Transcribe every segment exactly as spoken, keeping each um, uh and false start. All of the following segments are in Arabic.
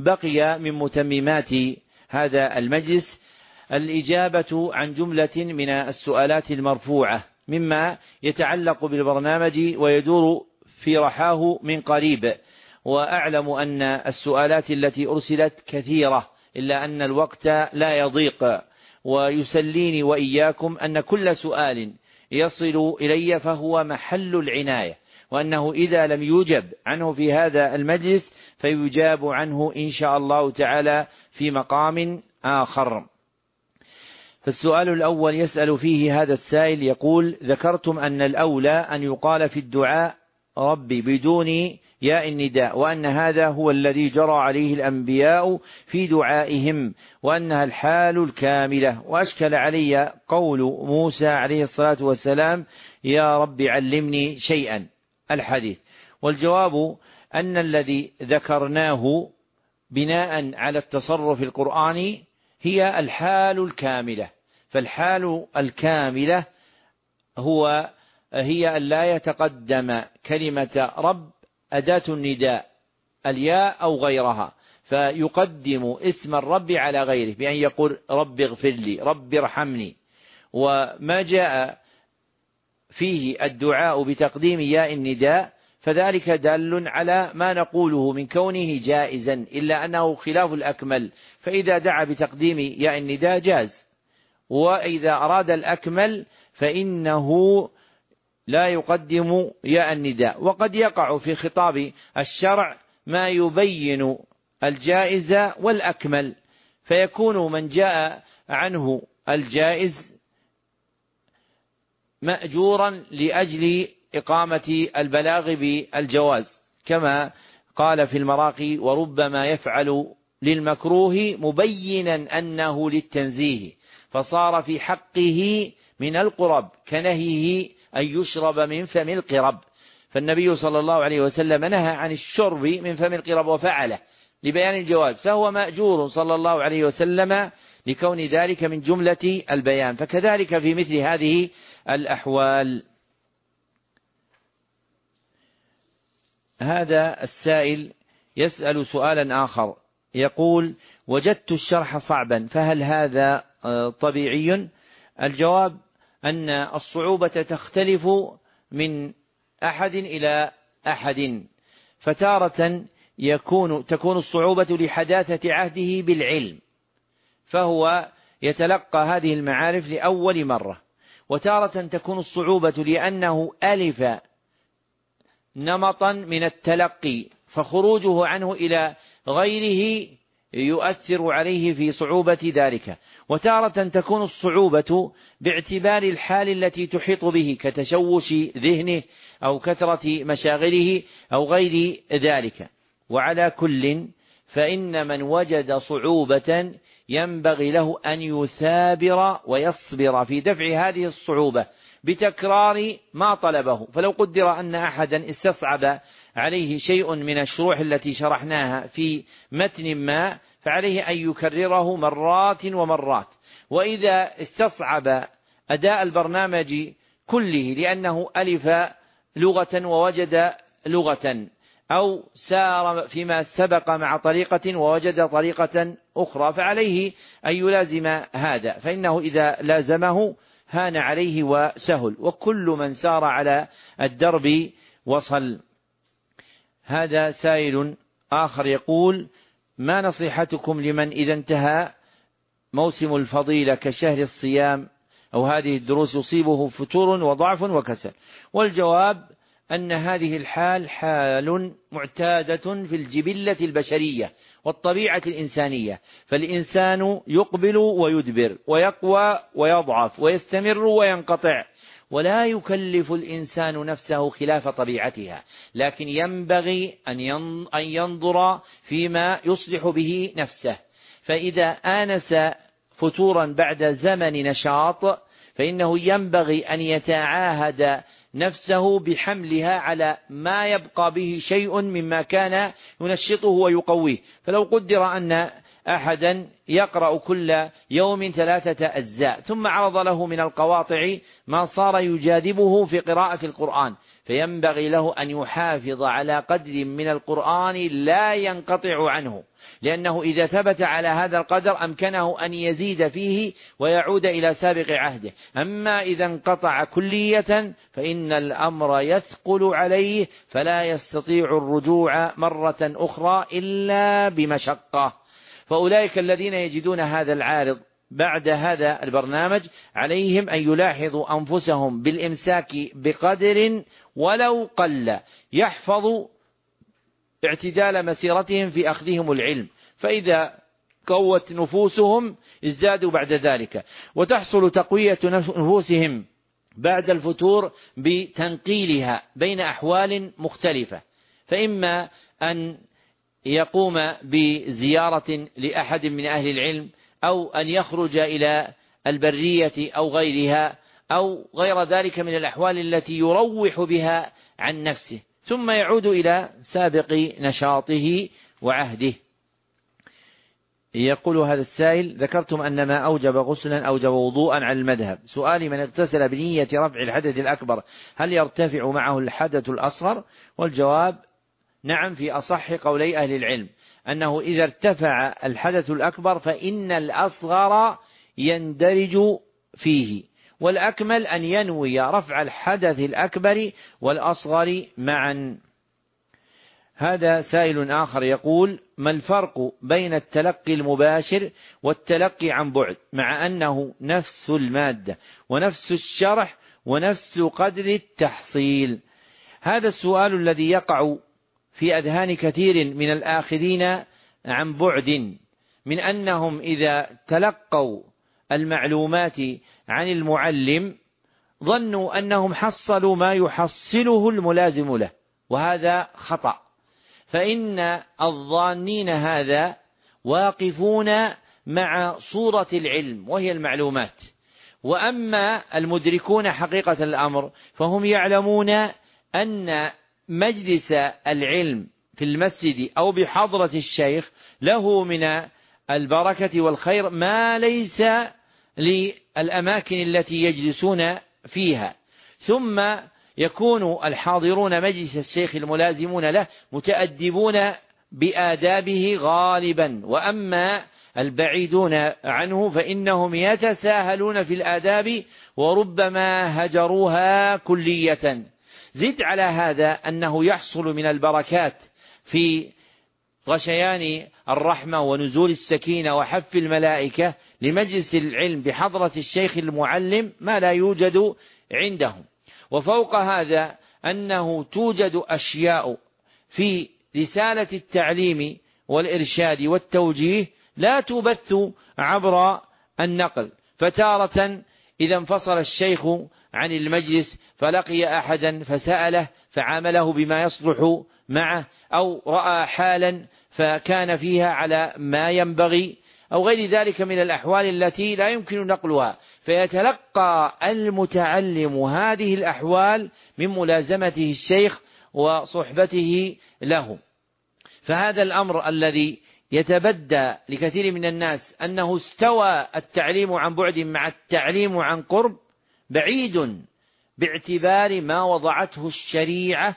بقي من متممات هذا المجلس الإجابة عن جملة من السؤالات المرفوعة مما يتعلق بالبرنامج ويدور في رحاه من قريب. وأعلم أن السؤالات التي أرسلت كثيرة إلا أن الوقت لا يضيق، ويسليني وإياكم أن كل سؤال يصل إلي فهو محل العناية، وأنه إذا لم يوجب عنه في هذا المجلس فيجاب عنه إن شاء الله تعالى في مقام آخر. فالسؤال الأول يسأل فيه هذا السائل يقول: ذكرتم أن الأولى أن يقال في الدعاء ربي بدون ياء النداء، وأن هذا هو الذي جرى عليه الأنبياء في دعائهم، وأنها الحال الكاملة. وأشكل علي قول موسى عليه الصلاة والسلام: يا رب علمني شيئا، الحديث. والجواب أن الذي ذكرناه بناء على التصرف القرآني هي الحال الكاملة. فالحال الكاملة هو هي أن لا يتقدم كلمة رب أداة النداء الياء أو غيرها، فيقدم اسم الرب على غيره بأن يقول رب اغفر لي، رب ارحمني. وما جاء فيه الدعاء بتقديم ياء النداء فذلك دال على ما نقوله من كونه جائزا، إلا أنه خلاف الأكمل، فإذا دعا بتقديم ياء النداء جاز، وإذا أراد الأكمل فإنه لا يقدم ياء النداء. وقد يقع في خطاب الشرع ما يبين الجائز والأكمل، فيكون من جاء عنه الجائز مأجورا لأجل إقامة البلاغ بالجواز، كما قال في المراقي: وربما يفعل للمكروه مبينا أنه للتنزيه، فصار في حقه من القرب كنهيه أن يشرب من فم القرب. فالنبي صلى الله عليه وسلم نهى عن الشرب من فم القرب وفعله لبيان الجواز، فهو مأجور صلى الله عليه وسلم لكون ذلك من جملة البيان. فكذلك في مثل هذه الأحوال. هذا السائل يسأل سؤالا آخر يقول: وجدت الشرح صعبا فهل هذا طبيعي؟ الجواب أن الصعوبة تختلف من أحد إلى أحد، فتارة يكون تكون الصعوبة لحداثة عهده بالعلم فهو يتلقى هذه المعارف لأول مرة، وتارة تكون الصعوبة لأنه ألف نمطا من التلقي فخروجه عنه إلى غيره يؤثر عليه في صعوبة ذلك، وتارة تكون الصعوبة باعتبار الحال التي تحيط به كتشوش ذهنه أو كثرة مشاغله أو غير ذلك. وعلى كل فإن من وجد صعوبة ينبغي له أن يثابر ويصبر في دفع هذه الصعوبة بتكرار ما طلبه. فلو قدر أن أحدا استصعب عليه شيء من الشروح التي شرحناها في متن ما فعليه أن يكرره مرات ومرات، وإذا استصعب أداء البرنامج كله لأنه ألف لغة ووجد لغة، أو سار فيما سبق مع طريقة ووجد طريقة أخرى، فعليه أن يلازم هذا، فإنه إذا لازمه هان عليه وسهل، وكل من سار على الدرب وصل. هذا سائل آخر يقول: ما نصيحتكم لمن إذا انتهى موسم الفضيلة كشهر الصيام أو هذه الدروس يصيبه فتور وضعف وكسل؟ والجواب أن هذه الحال حال معتادة في الجبلة البشرية والطبيعة الإنسانية، فالإنسان يقبل ويدبر ويقوى ويضعف ويستمر وينقطع، ولا يكلف الإنسان نفسه خلاف طبيعتها، لكن ينبغي أن ينظر فيما يصلح به نفسه. فإذا آنس فتورا بعد زمن نشاط فإنه ينبغي أن يتعاهد نفسه بحملها على ما يبقى به شيء مما كان ينشطه ويقويه. فلو قدر أن أحدا يقرأ كل يوم ثلاثة أجزاء ثم عرض له من القواطع ما صار يجاذبه في قراءة القرآن، فينبغي له أن يحافظ على قدر من القرآن لا ينقطع عنه، لأنه إذا ثبت على هذا القدر أمكنه أن يزيد فيه ويعود إلى سابق عهده. أما إذا انقطع كلية فإن الأمر يثقل عليه فلا يستطيع الرجوع مرة أخرى إلا بمشقة. فأولئك الذين يجدون هذا العارض بعد هذا البرنامج عليهم أن يلاحظوا أنفسهم بالإمساك بقدر ولو قل يحفظ اعتدال مسيرتهم في أخذهم العلم، فإذا قوت نفوسهم ازدادوا بعد ذلك، وتحصل تقوية نفوسهم بعد الفتور بتنقيلها بين أحوال مختلفة، فإما أن يقوم بزيارة لأحد من أهل العلم، أو أن يخرج إلى البرية أو غيرها، أو غير ذلك من الأحوال التي يروح بها عن نفسه، ثم يعود إلى سابق نشاطه وعهده. يقول هذا السائل: ذكرتم أن ما أوجب غسلا أوجب وضوءا على المذهب، سؤالي: من اغتسل بنية رفع الحدث الأكبر هل يرتفع معه الحدث الأصغر؟ والجواب: نعم، في أصح قولي أهل العلم أنه إذا ارتفع الحدث الأكبر فإن الأصغر يندرج فيه، والأكمل أن ينوي رفع الحدث الأكبر والأصغر معا. هذا سائل آخر يقول: ما الفرق بين التلقي المباشر والتلقي عن بعد مع أنه نفس المادة ونفس الشرح ونفس قدر التحصيل؟ هذا السؤال الذي يقع في أذهان كثير من الآخذين عن بعد، من أنهم إذا تلقوا المعلومات عن المعلم ظنوا أنهم حصلوا ما يحصله الملازم له، وهذا خطأ، فإن الظانين هذا واقفون مع صورة العلم وهي المعلومات، وأما المدركون حقيقة الأمر فهم يعلمون أن مجلس العلم في المسجد أو بحضرة الشيخ له من البركة والخير ما ليس للأماكن التي يجلسون فيها، ثم يكون الحاضرون مجلس الشيخ الملازمون له متأدبون بآدابه غالبا، وأما البعيدون عنه فإنهم يتساهلون في الآداب وربما هجروها كلية. زد على هذا أنه يحصل من البركات في غشيان الرحمة ونزول السكينة وحف الملائكة لمجلس العلم بحضرة الشيخ المعلم ما لا يوجد عندهم. وفوق هذا أنه توجد أشياء في رسالة التعليم والإرشاد والتوجيه لا تبث عبر النقل، فتارة إذا انفصل الشيخ عن المجلس فلقي أحدا فسأله فعامله بما يصلح معه، أو رأى حالا فكان فيها على ما ينبغي، أو غير ذلك من الأحوال التي لا يمكن نقلها، فيتلقى المتعلم هذه الأحوال من ملازمته الشيخ وصحبته له. فهذا الأمر الذي يتبدى لكثير من الناس أنه استوى التعليم عن بعد مع التعليم عن قرب بعيد باعتبار ما وضعته الشريعة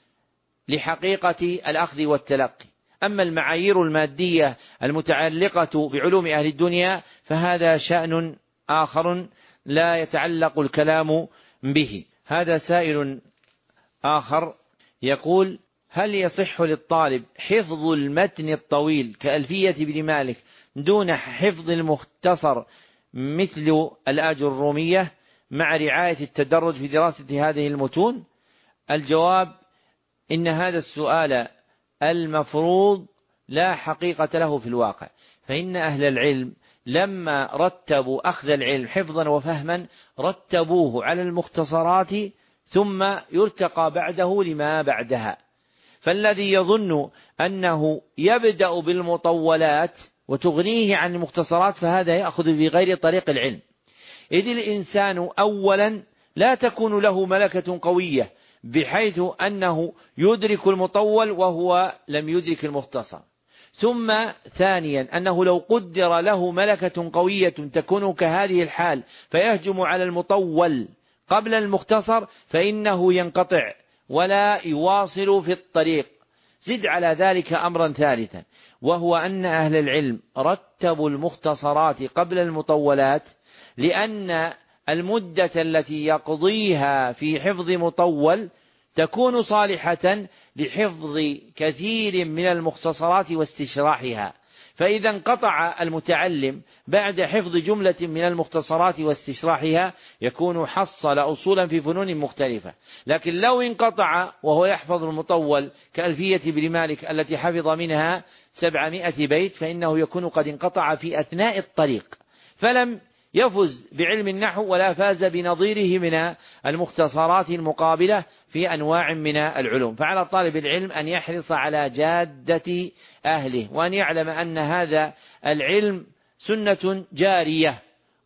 لحقيقة الأخذ والتلقي. أما المعايير المادية المتعلقة بعلوم أهل الدنيا فهذا شأن آخر لا يتعلق الكلام به. هذا سائل آخر يقول: هل يصح للطالب حفظ المتن الطويل كألفية بن مالك دون حفظ المختصر مثل الآجرومية مع رعاية التدرج في دراسة هذه المتون؟ الجواب: إن هذا السؤال المفروض لا حقيقة له في الواقع، فإن أهل العلم لما رتبوا أخذ العلم حفظا وفهما رتبوه على المختصرات ثم يرتقى بعده لما بعدها. فالذي يظن أنه يبدأ بالمطولات وتغنيه عن المختصرات فهذا يأخذ في غير طريق العلم، إذ الإنسان أولا لا تكون له ملكة قوية بحيث أنه يدرك المطول وهو لم يدرك المختصر، ثم ثانيا أنه لو قدر له ملكة قوية تكون كهذه الحال فيهجم على المطول قبل المختصر فإنه ينقطع ولا يواصل في الطريق. زد على ذلك أمرا ثالثا، وهو أن أهل العلم رتبوا المختصرات قبل المطولات، لأن المدة التي يقضيها في حفظ مطول تكون صالحة لحفظ كثير من المختصرات واستشراحها، فإذا انقطع المتعلم بعد حفظ جملة من المختصرات واستشراحها يكون حصل أصولا في فنون مختلفة. لكن لو انقطع وهو يحفظ المطول كألفية بن مالك التي حفظ منها سبعمائة بيت، فإنه يكون قد انقطع في أثناء الطريق، فلم يفز بعلم النحو ولا فاز بنظيره من المختصرات المقابلة في أنواع من العلوم. فعلى طالب العلم أن يحرص على جادة أهله، وأن يعلم أن هذا العلم سنة جارية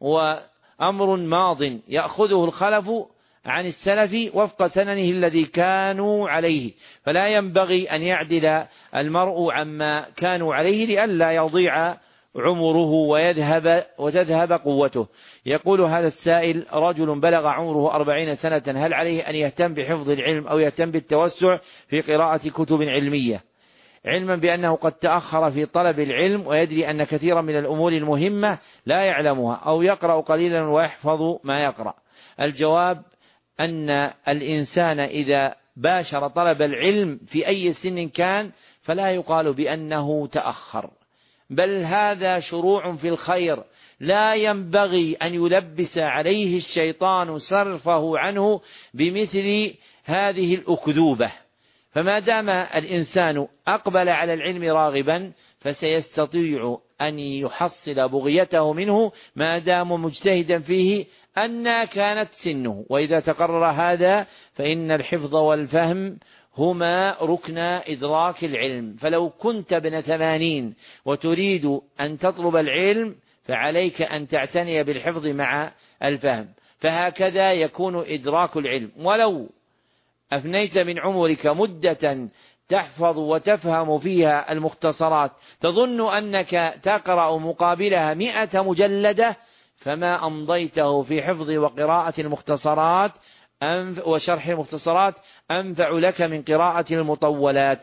وأمر ماض يأخذه الخلف عن السلف وفق سننه الذي كانوا عليه، فلا ينبغي أن يعدل المرء عما كانوا عليه لئلا يضيع عمره ويذهب وتذهب قوته. يقول هذا السائل: رجل بلغ عمره أربعين سنة، هل عليه أن يهتم بحفظ العلم أو يهتم بالتوسع في قراءة كتب علمية، علما بأنه قد تأخر في طلب العلم ويدري أن كثيرا من الأمور المهمة لا يعلمها، أو يقرأ قليلا ويحفظ ما يقرأ؟ الجواب أن الإنسان إذا باشر طلب العلم في أي سن كان فلا يقال بأنه تأخر، بل هذا شروع في الخير، لا ينبغي أن يلبس عليه الشيطان صرفه عنه بمثل هذه الأكذوبة. فما دام الإنسان أقبل على العلم راغبا فسيستطيع أن يحصل بغيته منه ما دام مجتهدا فيه أن كانت سنه. وإذا تقرر هذا فإن الحفظ والفهم هما ركن إدراك العلم. فلو كنت ابن ثمانين وتريد أن تطلب العلم فعليك أن تعتني بالحفظ مع الفهم، فهكذا يكون إدراك العلم. ولو أفنيت من عمرك مدة تحفظ وتفهم فيها المختصرات تظن أنك تقرأ مقابلها مئة مجلدة، فما أمضيته في حفظ وقراءة المختصرات وشرح المختصرات أنفع لك من قراءة المطولات.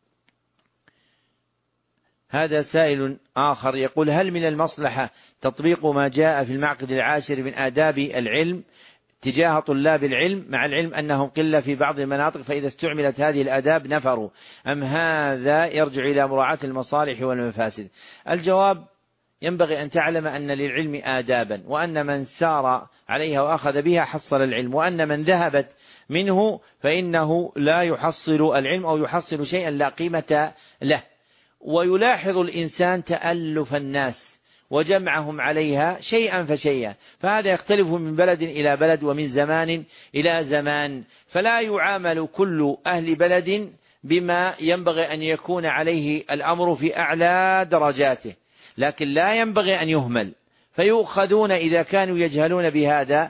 هذا سائل آخر يقول: هل من المصلحة تطبيق ما جاء في المعقد العاشر من آداب العلم تجاه طلاب العلم، مع العلم أنهم قلة في بعض المناطق، فإذا استعملت هذه الآداب نفروا، أم هذا يرجع إلى مراعاة المصالح والمفاسد؟ الجواب: ينبغي أن تعلم أن للعلم آدابا، وأن من سار عليها وأخذ بها حصل العلم، وأن من ذهبت منه فإنه لا يحصل العلم أو يحصل شيئا لا قيمة له. ويلاحظ الإنسان تألف الناس وجمعهم عليها شيئا فشيئا، فهذا يختلف من بلد إلى بلد ومن زمان إلى زمان، فلا يعامل كل أهل بلد بما ينبغي أن يكون عليه الأمر في أعلى درجاته، لكن لا ينبغي أن يهمل، فيؤخذون إذا كانوا يجهلون بهذا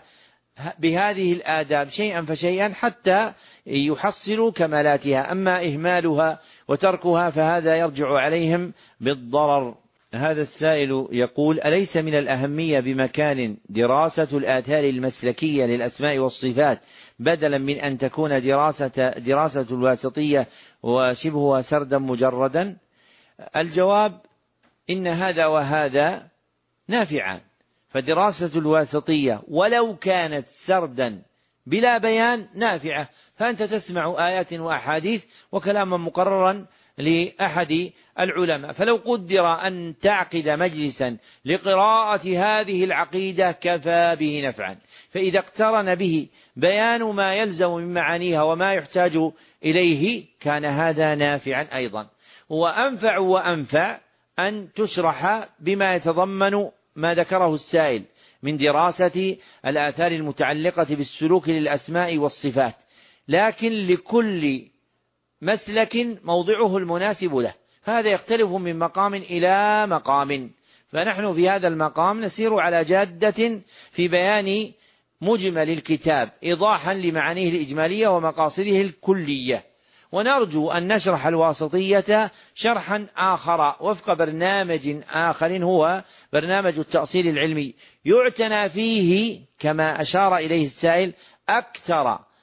بهذه الآداب شيئا فشيئا حتى يحصلوا كمالاتها. أما إهمالها وتركها فهذا يرجع عليهم بالضرر. هذا السائل يقول: أليس من الأهمية بمكان دراسة الآثار المسلكية للأسماء والصفات بدلا من أن تكون دراسة دراسة الواسطية وشبهها سردا مجردا؟ الجواب: إن هذا وهذا نافعان، فدراسة الواسطية ولو كانت سردا بلا بيان نافعة، فأنت تسمع آيات وأحاديث وكلاما مقررا لأحد العلماء، فلو قدر أن تعقد مجلسا لقراءة هذه العقيدة كفى به نفعا، فإذا اقترن به بيان ما يلزم من معانيها وما يحتاج إليه كان هذا نافعا أيضا. وأنفع وأنفع أن تشرح بما يتضمن ما ذكره السائل من دراسة الآثار المتعلقة بالسلوك للأسماء والصفات، لكن لكل مسلك موضعه المناسب له، هذا يختلف من مقام إلى مقام، فنحن في هذا المقام نسير على جادة في بيان مجمل الكتاب إيضاحا لمعانيه الإجمالية ومقاصده الكلية، ونرجو أن نشرح الواسطية شرحا آخر وفق برنامج آخر هو برنامج التأصيل العلمي، يعتنى فيه كما أشار إليه السائل أكثر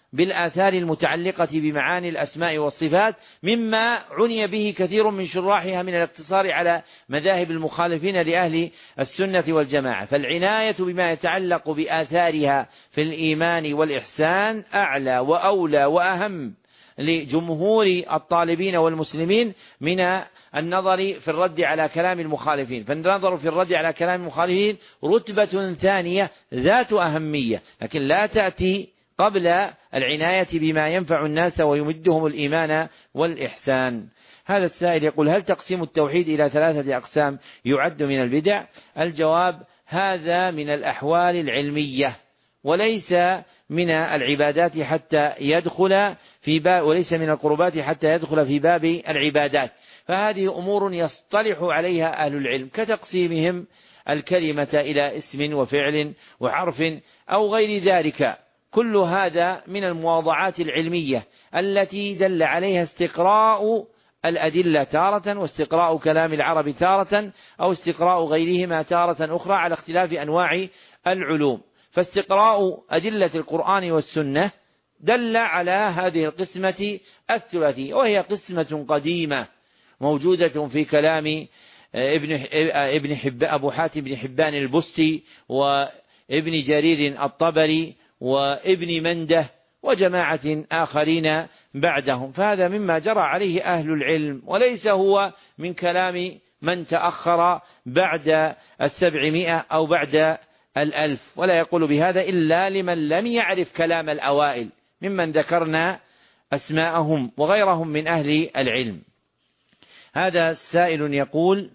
بالآثار المتعلقة بمعاني الأسماء والصفات، مما عني به كثير من شراحها من الاقتصار على مذاهب المخالفين لأهل السنة والجماعة. فالعناية بما يتعلق بآثارها في الإيمان والإحسان أعلى وأولى وأهم لجمهور الطالبين والمسلمين من النظر في الرد على كلام المخالفين. فالنظر في الرد على كلام المخالفين رتبة ثانية ذات أهمية، لكن لا تأتي قبل العناية بما ينفع الناس ويمدهم الإيمان والإحسان. هذا السائل يقول: هل تقسيم التوحيد إلى ثلاثة أقسام يعد من البدع؟ الجواب: هذا من الأحوال العلمية وليس من العبادات حتى يدخل في باب، وليس من القربات حتى يدخل في باب العبادات، فهذه أمور يصطلح عليها أهل العلم، كتقسيمهم الكلمة إلى اسم وفعل وحرف أو غير ذلك. كل هذا من المواضعات العلمية التي دل عليها استقراء الأدلة تارة، واستقراء كلام العرب تارة، أو استقراء غيرهما تارة أخرى على اختلاف أنواع العلوم. فاستقراء أدلة القرآن والسنة دل على هذه القسمة الثلاثية، وهي قسمة قديمة موجودة في كلام ابن ابن حب أبو حاتم بن حبان البستي وابن جرير الطبري وابن منده وجماعة آخرين بعدهم، فهذا مما جرى عليه أهل العلم، وليس هو من كلام من تأخر بعد السبعمائة أو بعد الألف، ولا يقول بهذا إلا لمن لم يعرف كلام الأوائل ممن ذكرنا أسماءهم وغيرهم من أهل العلم. هذا سائل يقول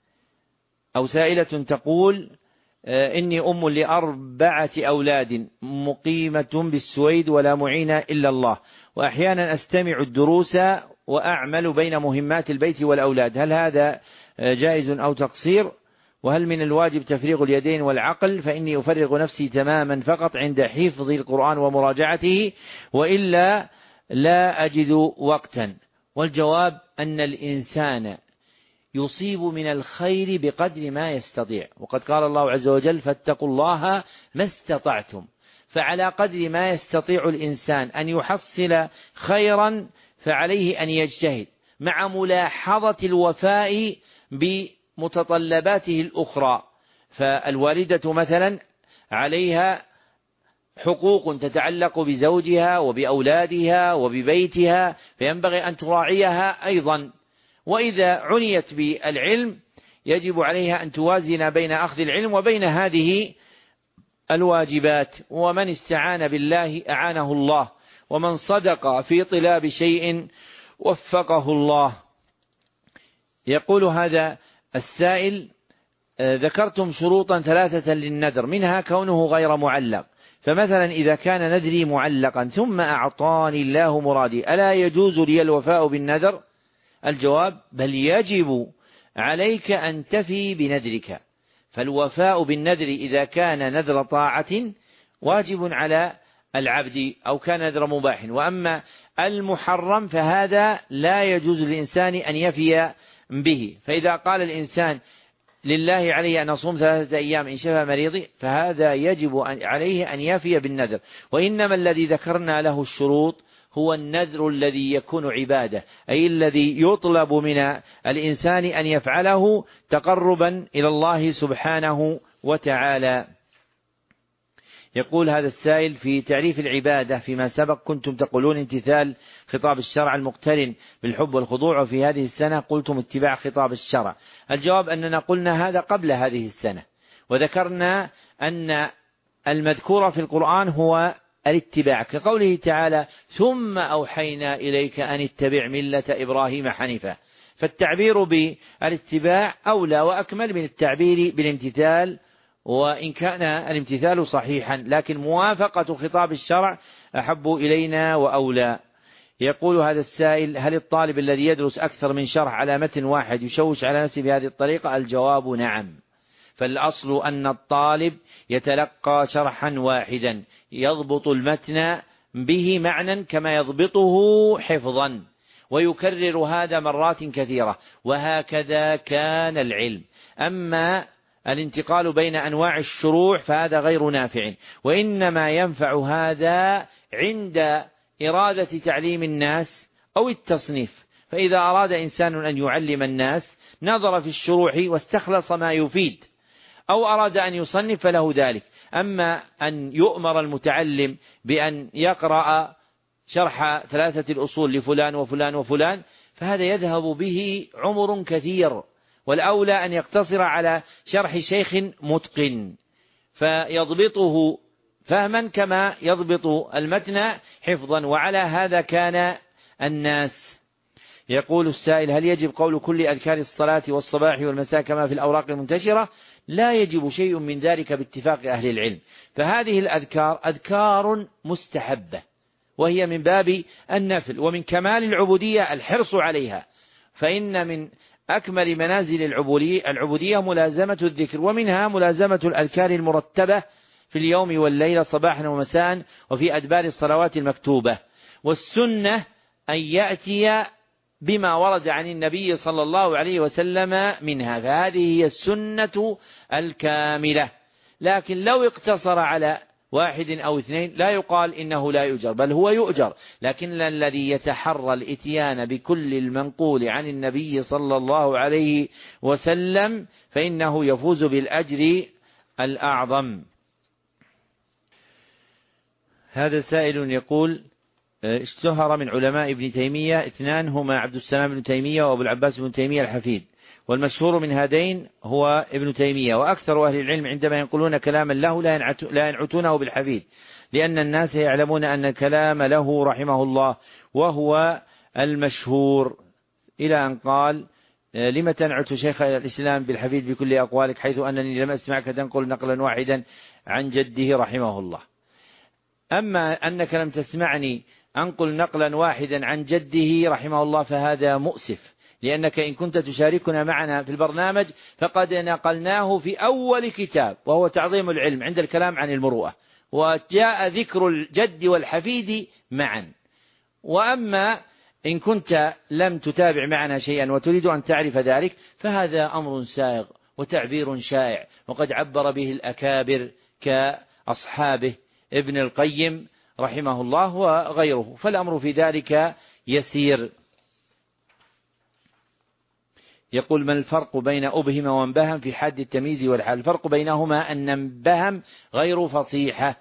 أو سائلة تقول: إني أم لأربعة أولاد مقيمة بالسويد ولا معين إلا الله، وأحيانا أستمع الدروس وأعمل بين مهمات البيت والأولاد، هل هذا جائز أو تقصير؟ وهل من الواجب تفريغ اليدين والعقل؟ فإني أفرغ نفسي تماما فقط عند حفظ القرآن ومراجعته، وإلا لا أجد وقتا. والجواب أن الإنسان يصيب من الخير بقدر ما يستطيع، وقد قال الله عز وجل: فاتقوا الله ما استطعتم. فعلى قدر ما يستطيع الإنسان أن يحصل خيرا فعليه أن يجتهد، مع ملاحظة الوفاء بمتطلباته الأخرى. فالوالدة مثلا عليها حقوق تتعلق بزوجها وبأولادها وببيتها، فينبغي أن تراعيها أيضا. وإذا عنيت بالعلم يجب عليها أن توازن بين أخذ العلم وبين هذه الواجبات. ومن استعان بالله أعانه الله، ومن صدق في طلاب شيء وفقه الله. يقول هذا السائل: ذكرتم شروطا ثلاثة للنذر، منها كونه غير معلق، فمثلا إذا كان نذري معلقا ثم أعطاني الله مرادي، ألا يجوز لي الوفاء بالنذر؟ الجواب: بل يجب عليك أن تفي بنذرك. فالوفاء بالنذر إذا كان نذر طاعة واجب على العبد أو كان نذر مباح، وأما المحرم فهذا لا يجوز للإنسان أن يفي به. فإذا قال الإنسان: لله علي أن أصوم ثلاثة أيام إن شفى مريضي، فهذا يجب عليه أن يفي بالنذر. وإنما الذي ذكرنا له الشروط هو النذر الذي يكون عبادة، أي الذي يطلب من الإنسان أن يفعله تقربا إلى الله سبحانه وتعالى. يقول هذا السائل: في تعريف العبادة فيما سبق كنتم تقولون امتثال خطاب الشرع المقترن بالحب والخضوع، وفي هذه السنة قلتم اتباع خطاب الشرع. الجواب أننا قلنا هذا قبل هذه السنة، وذكرنا أن المذكور في القرآن هو الاتباع، كقوله تعالى: ثم أوحينا إليك أن اتبع ملة إبراهيم حنيفا. فالتعبير بالاتباع أولى وأكمل من التعبير بالامتثال، وإن كان الامتثال صحيحا لكن موافقة خطاب الشرع أحب إلينا وأولى. يقول هذا السائل: هل الطالب الذي يدرس أكثر من شرح على متن واحد يشوش على نفسه بهذه الطريقة؟ الجواب: نعم. فالأصل أن الطالب يتلقى شرحا واحدا يضبط المتن به معنى كما يضبطه حفظا، ويكرر هذا مرات كثيرة، وهكذا كان العلم. أما الانتقال بين أنواع الشروع فهذا غير نافع، وإنما ينفع هذا عند إرادة تعليم الناس أو التصنيف. فإذا أراد إنسان أن يعلم الناس نظر في الشروح واستخلص ما يفيد، أو أراد أن يصنف فله ذلك. أما أن يؤمر المتعلم بأن يقرأ شرح ثلاثة الأصول لفلان وفلان وفلان فهذا يذهب به عمر كثير، والأولى أن يقتصر على شرح شيخ متقن فيضبطه فهما كما يضبط المتن حفظا، وعلى هذا كان الناس. يقول السائل: هل يجب قول كل أذكار الصلاة والصباح والمساء كما في الأوراق المنتشرة؟ لا يجب شيء من ذلك باتفاق أهل العلم، فهذه الأذكار أذكار مستحبة وهي من باب النفل، ومن كمال العبودية الحرص عليها، فإن من أكمل منازل العبودية ملازمة الذكر، ومنها ملازمة الأذكار المرتبة في اليوم والليلة صباحا ومساء وفي أدبار الصلوات المكتوبة. والسنة أن يأتي بما ورد عن النبي صلى الله عليه وسلم منها، فهذه هي السنة الكاملة. لكن لو اقتصر على واحد أو اثنين لا يقال إنه لا يؤجر، بل هو يؤجر، لكن الذي يتحرى الإتيان بكل المنقول عن النبي صلى الله عليه وسلم فإنه يفوز بالأجر الأعظم. هذا سائل يقول: اشتهر من علماء ابن تيمية اثنان هما عبد السلام بن تيمية وأبو العباس بن تيمية الحفيد، والمشهور من هذين هو ابن تيمية، وأكثر أهل العلم عندما ينقلون كلاما له لا ينعتونه بالحفيد، لأن الناس يعلمون أن الكلام له رحمه الله وهو المشهور، إلى أن قال: لم تنعت شيخ الإسلام بالحفيد بكل أقوالك حيث أنني لم أسمعك تنقل نقلا واحدا عن جده رحمه الله. أما أنك لم تسمعني أنقل نقلا واحدا عن جده رحمه الله فهذا مؤسف، لأنك إن كنت تشاركنا معنا في البرنامج فقد نقلناه في أول كتاب وهو تعظيم العلم عند الكلام عن المروءة، وجاء ذكر الجد والحفيد معا. وأما إن كنت لم تتابع معنا شيئا وتريد أن تعرف ذلك فهذا أمر سائغ وتعبير شائع، وقد عبر به الأكابر كأصحابه ابن القيم رحمه الله وغيره، فالأمر في ذلك يسير. يقول: ما الفرق بين أبهم وانبهم في حد التمييز والحال؟ الفرق بينهما أن انبهم غير فصيحة،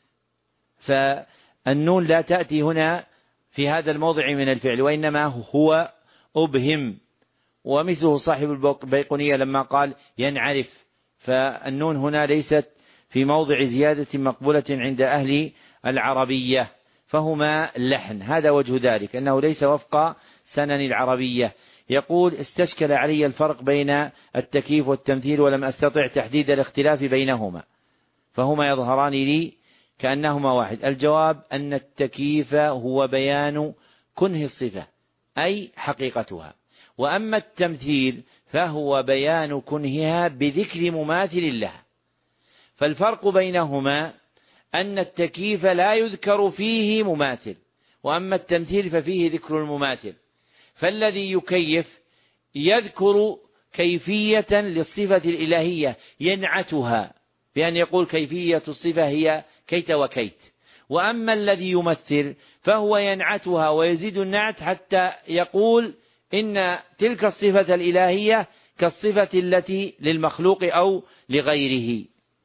فالنون لا تأتي هنا في هذا الموضع من الفعل، وإنما هو أبهم، ومثله صاحب البيقونية لما قال ينعرف، فالنون هنا ليست في موضع زيادة مقبولة عند أهل العربية، فهما لحن. هذا وجه ذلك أنه ليس وفق سنن العربية. يقول: استشكل علي الفرق بين التكييف والتمثيل ولم أستطع تحديد الاختلاف بينهما، فهما يظهران لي كأنهما واحد. الجواب أن التكييف هو بيان كنه الصفة أي حقيقتها، وأما التمثيل فهو بيان كنهها بذكر مماثل لها. فالفرق بينهما أن التكييف لا يذكر فيه مماثل، وأما التمثيل ففيه ذكر المماثل. فالذي يكيف يذكر كيفية للصفة الإلهية ينعتها بأن يقول كيفية الصفة هي كيت وكيت، وأما الذي يمثل فهو ينعتها ويزيد النعت حتى يقول إن تلك الصفة الإلهية كالصفة التي للمخلوق أو لغيره.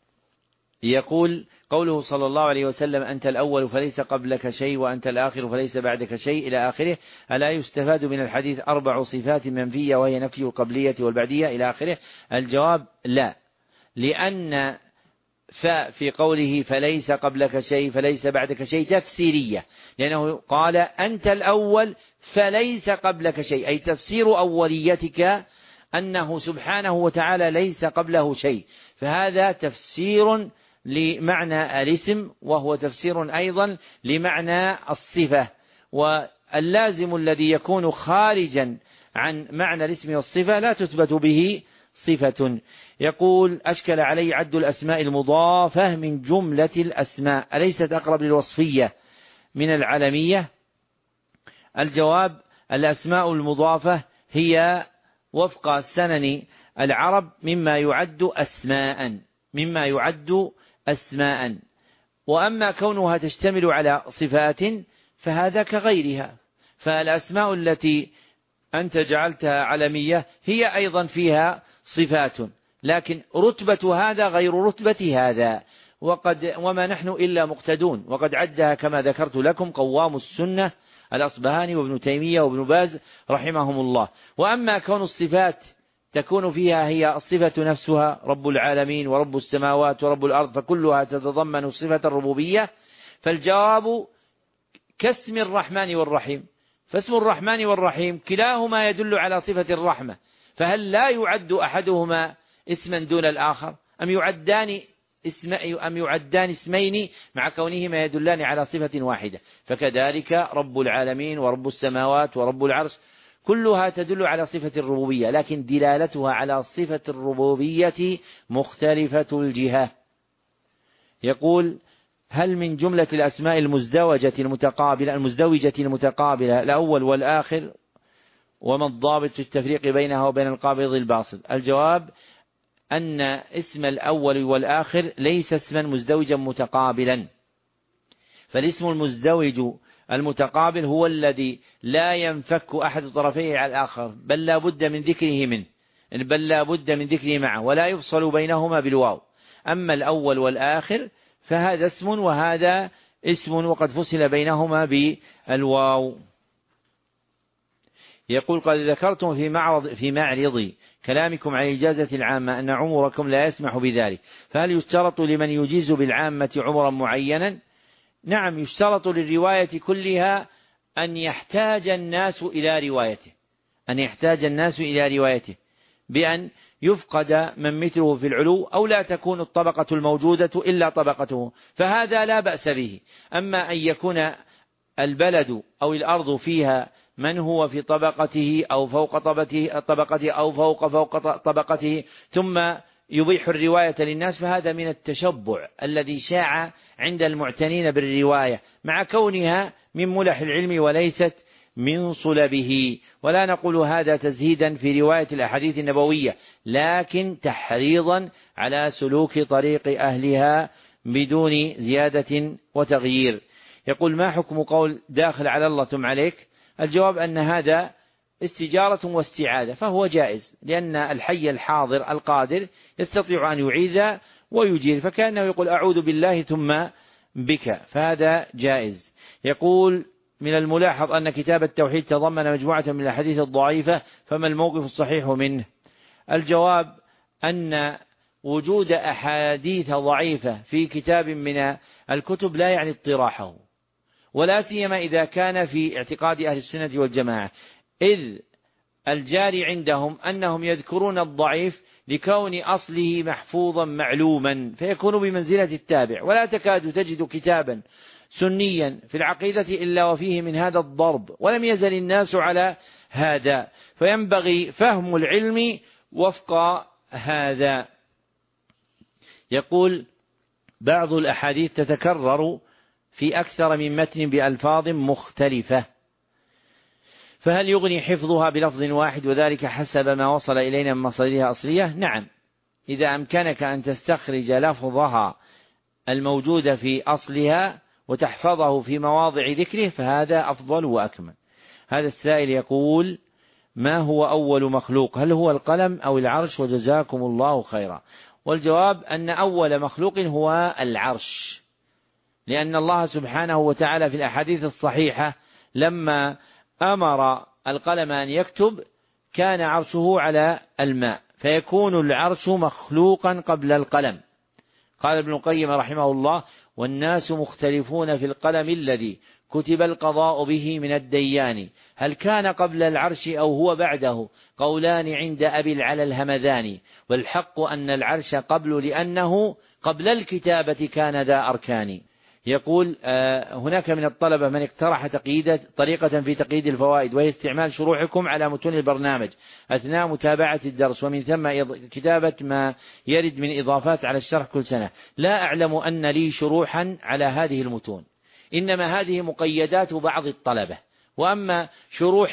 يقول: قوله صلى الله عليه وسلم أنت الأول فليس قبلك شيء وأنت الآخر فليس بعدك شيء إلى آخره، ألا يستفاد من الحديث أربع صفات منفية وهي نفي القبلية والبعدية إلى آخره؟ الجواب لا، لأن فاء في قوله فليس قبلك شيء فليس بعدك شيء تفسيرية، لأنه قال أنت الأول فليس قبلك شيء، أي تفسير أوليتك أنه سبحانه وتعالى ليس قبله شيء، فهذا تفسير لمعنى الاسم وهو تفسير أيضا لمعنى الصفة. واللازم الذي يكون خارجا عن معنى الاسم والصفة لا تثبت به صفة. يقول: أشكل علي عد الأسماء المضافة من جملة الأسماء، أليست أقرب للوصفية من العلمية؟ الجواب: الأسماء المضافة هي وفق سنن العرب مما يعد أسماء مما يعد أسماء وأما كونها تشتمل على صفات فهذا كغيرها، فالأسماء التي أنت جعلتها علمية هي أيضا فيها صفات، لكن رتبة هذا غير رتبة هذا، وقد وما نحن إلا مقتدون، وقد عدها كما ذكرت لكم قوام السنة الأصبهاني وابن تيمية وابن باز رحمهم الله. وأما كون الصفات تكون فيها هي الصفة نفسها رب العالمين ورب السماوات ورب الأرض فكلها تتضمن صفة الربوبية، فالجواب كاسم الرحمن والرحيم، فاسم الرحمن والرحيم كلاهما يدل على صفة الرحمة، فهل لا يعد أحدهما اسما دون الآخر أم يعدان اسم أم يعدان اسمين مع كونهما يدلان على صفة واحدة؟ فكذلك رب العالمين ورب السماوات ورب العرش كلها تدل على صفة الربوبية، لكن دلالتها على صفة الربوبية مختلفة الجهة. يقول: هل من جملة الأسماء المزدوجة المتقابلة المزدوجة المتقابلة الأول والآخر، وما الضابط في التفريق بينها وبين القابض الباسط؟ الجواب أن اسم الأول والآخر ليس اسما مزدوجا متقابلا، فالاسم المزدوج المتقابل هو الذي لا ينفك أحد طرفيه على الآخر، بل لا بد من ذكره منه بل لا بد من ذكره معه ولا يفصل بينهما بالواو. أما الأول والآخر فهذا اسم وهذا اسم وقد فصل بينهما بالواو. يقول: قد ذكرتم في معرض في معرض كلامكم عن الإجازة العامة أن عمركم لا يسمح بذلك، فهل يشترط لمن يجيز بالعامة عمرا معينا؟ نعم، يشترط للرواية كلها أن يحتاج الناس إلى روايته أن يحتاج الناس إلى روايته بأن يفقد من مثله في العلو أو لا تكون الطبقة الموجودة إلا طبقته، فهذا لا بأس به. أما أن يكون البلد أو الأرض فيها من هو في طبقته أو فوق طبقته, طبقته أو فوق فوق طبقته ثم يبيح الرواية للناس، فهذا من التشبع الذي شاع عند المعتنين بالرواية مع كونها من ملح العلم وليست من صلبه. ولا نقول هذا تزهيدا في رواية الأحاديث النبوية، لكن تحريضا على سلوك طريق أهلها بدون زيادة وتغيير. يقول: ما حكم قول داخل على الله ثم عليك؟ الجواب أن هذا استجارة واستعاذة، فهو جائز، لأن الحي الحاضر القادر يستطيع أن يعيذ ويجير، فكأنه يقول أعوذ بالله ثم بك، فهذا جائز. يقول: من الملاحظ أن كتاب التوحيد تضمن مجموعة من الأحاديث الضعيفة، فما الموقف الصحيح منه؟ الجواب أن وجود أحاديث ضعيفة في كتاب من الكتب لا يعني اطراحه، ولا سيما إذا كان في اعتقاد أهل السنة والجماعة، إذ الجاري عندهم أنهم يذكرون الضعيف لكون أصله محفوظا معلوما فيكون بمنزلة التابع، ولا تكاد تجد كتابا سنيا في العقيدة إلا وفيه من هذا الضرب، ولم يزل الناس على هذا، فينبغي فهم العلم وفق هذا. يقول: بعض الأحاديث تتكرر في أكثر من متن بألفاظ مختلفة، فهل يغني حفظها بلفظ واحد وذلك حسب ما وصل إلينا من مصادرها أصلية؟ نعم، إذا أمكنك أن تستخرج لفظها الموجود في أصلها وتحفظه في مواضع ذكره فهذا أفضل وأكمل. هذا السائل يقول: ما هو أول مخلوق؟ هل هو القلم أو العرش؟ وجزاكم الله خيرا. والجواب أن أول مخلوق هو العرش، لأن الله سبحانه وتعالى في الأحاديث الصحيحة لما أمر القلم أن يكتب كان عرشه على الماء، فيكون العرش مخلوقا قبل القلم. قال ابن القيم رحمه الله: والناس مختلفون في القلم الذي كتب القضاء به من الديان، هل كان قبل العرش أو هو بعده؟ قولان عند أبي العلا الهمذاني، والحق أن العرش قبل لأنه قبل الكتابة كان ذا أركان. يقول: هناك من الطلبة من اقترح تقييد طريقة في تقييد الفوائد، وهي استعمال شروحكم على متون البرنامج أثناء متابعة الدرس، ومن ثم كتابة ما يرد من إضافات على الشرح كل سنة. لا أعلم أن لي شروحا على هذه المتون، إنما هذه مقيدات بعض الطلبة، وأما شروحي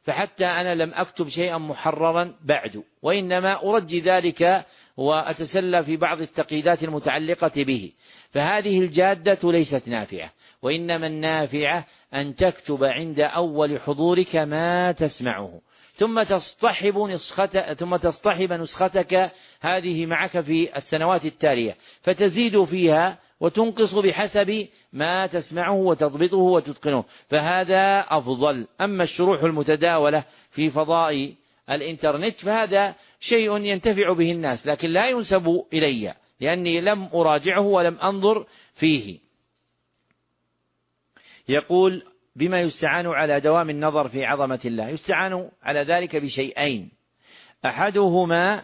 فحتى أنا لم أكتب شيئا محررا بعد، وإنما أرجي ذلك وأتسلى في بعض التقييدات المتعلقة به، فهذه الجادة ليست نافعة، وإنما النافعة أن تكتب عند أول حضورك ما تسمعه، ثم تصطحب نسخة ثم تصطحب نسختك هذه معك في السنوات التالية، فتزيد فيها وتنقص بحسب ما تسمعه وتضبطه وتتقنه، فهذا أفضل. أما الشروح المتداولة في فضاء الإنترنت فهذا شيء ينتفع به الناس، لكن لا ينسب إلي لأني لم أراجعه ولم أنظر فيه. يقول: بما يستعان على دوام النظر في عظمة الله؟ يستعان على ذلك بشيئين: أحدهما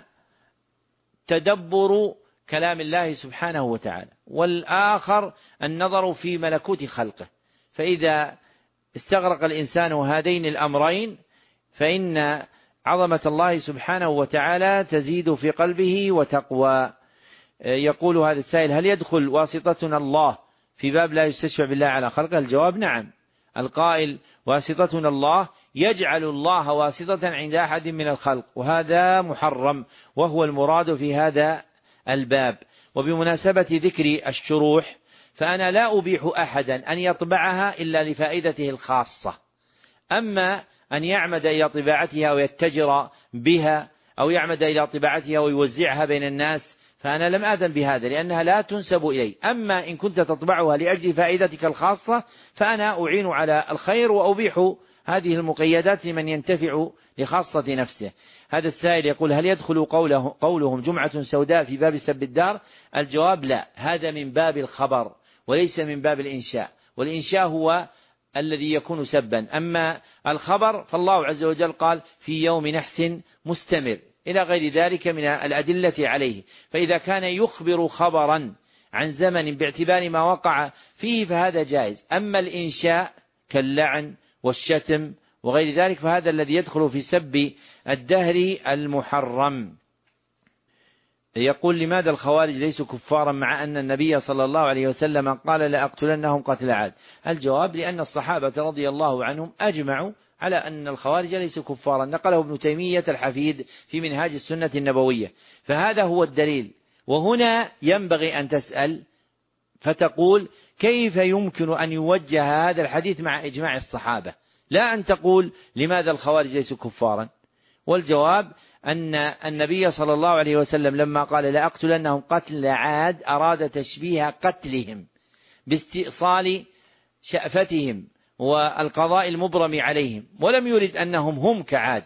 تدبر كلام الله سبحانه وتعالى، والآخر النظر في ملكوت خلقه. فإذا استغرق الإنسان هذين الأمرين فإن عظمة الله سبحانه وتعالى تزيد في قلبه وتقوى. يقول هذا السائل: هل يدخل واسطتنا الله في باب لا يستشفع بالله على خلقه؟ الجواب: نعم. القائل واسطتنا الله يجعل الله واسطة عند أحد من الخلق، وهذا محرم، وهو المراد في هذا الباب. وبمناسبة ذكر الشروح، فأنا لا أبيح أحدا أن يطبعها إلا لفائدته الخاصة، أما أن يعمد إلى طباعتها ويتجر بها أو يعمد إلى طباعتها ويوزعها بين الناس فأنا لم آذن بهذا، لأنها لا تنسب إلي. أما إن كنت تطبعها لأجل فائدتك الخاصة فأنا أعين على الخير وأبيح هذه المقيدات لمن ينتفع لخاصة نفسه. هذا السائل يقول: هل يدخل قوله قولهم جمعة سوداء في باب سب الدار؟ الجواب: لا، هذا من باب الخبر وليس من باب الإنشاء، والإنشاء هو الذي يكون سبا، أما الخبر فالله عز وجل قال: في يوم نحس مستمر، إلى غير ذلك من الأدلة عليه. فإذا كان يخبر خبرا عن زمن باعتبار ما وقع فيه فهذا جائز، أما الإنشاء كاللعن والشتم وغير ذلك فهذا الذي يدخل في سب الدهر المحرم. يقول: لماذا الخوارج ليسوا كفارا مع أن النبي صلى الله عليه وسلم قال لأقتلنهم قتل عاد؟ الجواب: لأن الصحابة رضي الله عنهم أجمعوا على أن الخوارج ليسوا كفارا، نقله ابن تيمية الحفيد في منهاج السنة النبوية، فهذا هو الدليل. وهنا ينبغي أن تسأل فتقول: كيف يمكن أن يوجه هذا الحديث مع إجماع الصحابة؟ لا أن تقول لماذا الخوارج ليسوا كفارا. والجواب أن النبي صلى الله عليه وسلم لما قال لأقتلنهم قتل عاد أراد تشبيه قتلهم باستئصال شأفتهم والقضاء المبرم عليهم، ولم يرد أنهم هم كعاد.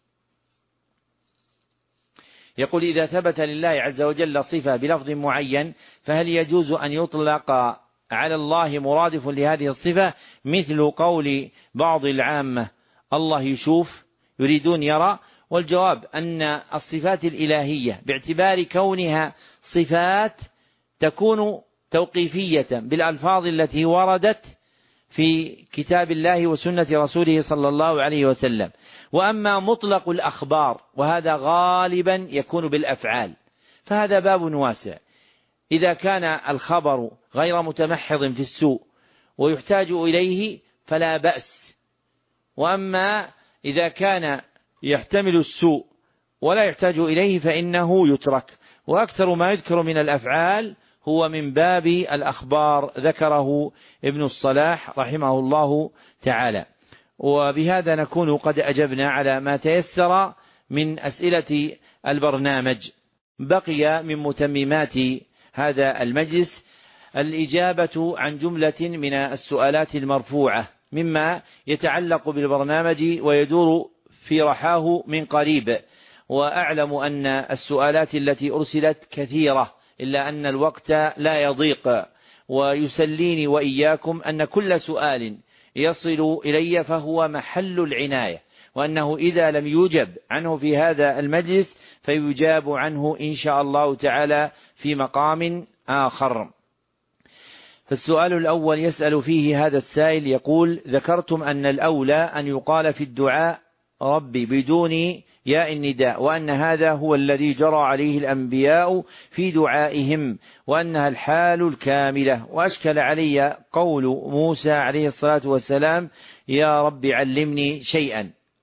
يقول: إذا ثبت لله عز وجل صفة بلفظ معين فهل يجوز أن يطلق على الله مرادف لهذه الصفة، مثل قول بعض العامة الله يشوف يريدون يرى؟ والجواب أن الصفات الإلهية باعتبار كونها صفات تكون توقيفية بالألفاظ التي وردت في كتاب الله وسنة رسوله صلى الله عليه وسلم. وأما مطلق الأخبار وهذا غالبا يكون بالأفعال فهذا باب واسع، إذا كان الخبر غير متمحض في السوء ويحتاج إليه فلا بأس، وأما إذا كان يحتمل السوء ولا يحتاج إليه فإنه يترك. وأكثر ما يذكر من الأفعال هو من باب الأخبار، ذكره ابن الصلاح رحمه الله تعالى. وبهذا نكون قد أجبنا على ما تيسر من أسئلة البرنامج. بقي من متممات هذا المجلس الإجابة عن جملة من السؤالات المرفوعة مما يتعلق بالبرنامج ويدور في رحاه من قريب، وأعلم أن السؤالات التي أرسلت كثيرة إلا أن الوقت لا يضيق، ويسليني وإياكم أن كل سؤال يصل إلي فهو محل العناية، وأنه إذا لم يجب عنه في هذا المجلس فيجاب عنه إن شاء الله تعالى في مقام آخر. فالسؤال الأول يسأل فيه هذا السائل يقول: ذكرتم أن الأولى أن يقال في الدعاء ربي بدون ياء النداء، وأن هذا هو الذي جرى عليه الأنبياء في دعائهم، وأنها الحال الكاملة. وأشكل علي قول موسى عليه الصلاة والسلام: يا رب علمني شيئا.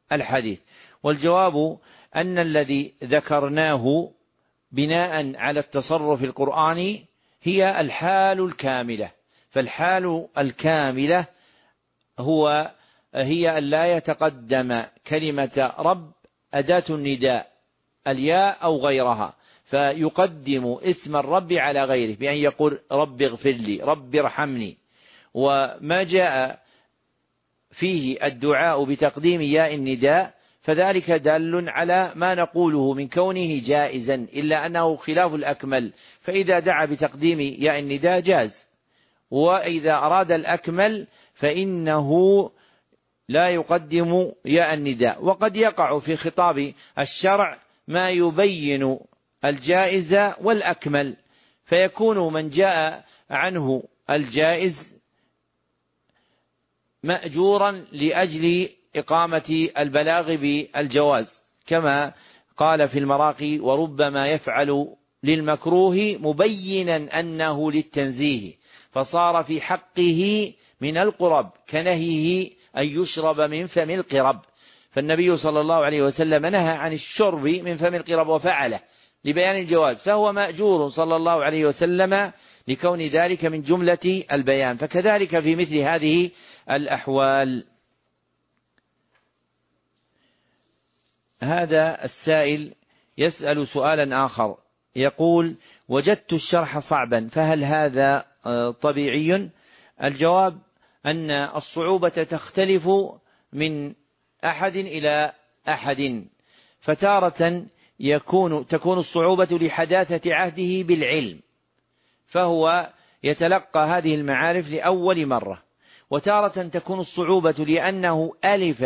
الحديث. والجواب أن الذي ذكرناه بناء على التصرف القرآني هي الحال الكاملة، فالحال الكاملة هو هي أن لا يتقدم كلمة رب أداة النداء الياء أو غيرها، فيقدم اسم الرب على غيره بأن يقول رب اغفر لي، رب ارحمني. وما جاء فيه الدعاء بتقديم ياء النداء فذلك دال على ما نقوله من كونه جائزا، إلا أنه خلاف الأكمل، فإذا دعا بتقديم ياء النداء جاز، وإذا أراد الأكمل فإنه لا يقدم ياء النداء. وقد يقع في خطاب الشرع ما يبين الجائز والأكمل، فيكون من جاء عنه الجائز مأجورا لأجل إقامة البلاغ بالجواز، كما قال في المراقي وربما يفعل للمكروه مبينا أنه للتنزيه، فصار في حقه من القرب كنهيه أن يشرب من فم القرب، فالنبي صلى الله عليه وسلم نهى عن الشرب من فم القرب وفعله لبيان الجواز، فهو مأجور صلى الله عليه وسلم لكون ذلك من جملة البيان. فكذلك في مثل هذه الأحوال. هذا السائل يسأل سؤالا آخر يقول وجدت الشرح صعبا فهل هذا طبيعي؟ الجواب أن الصعوبة تختلف من أحد إلى أحد، فتارة يكون تكون الصعوبة لحداثة عهده بالعلم فهو يتلقى هذه المعارف لأول مرة، وتارة تكون الصعوبة لأنه ألف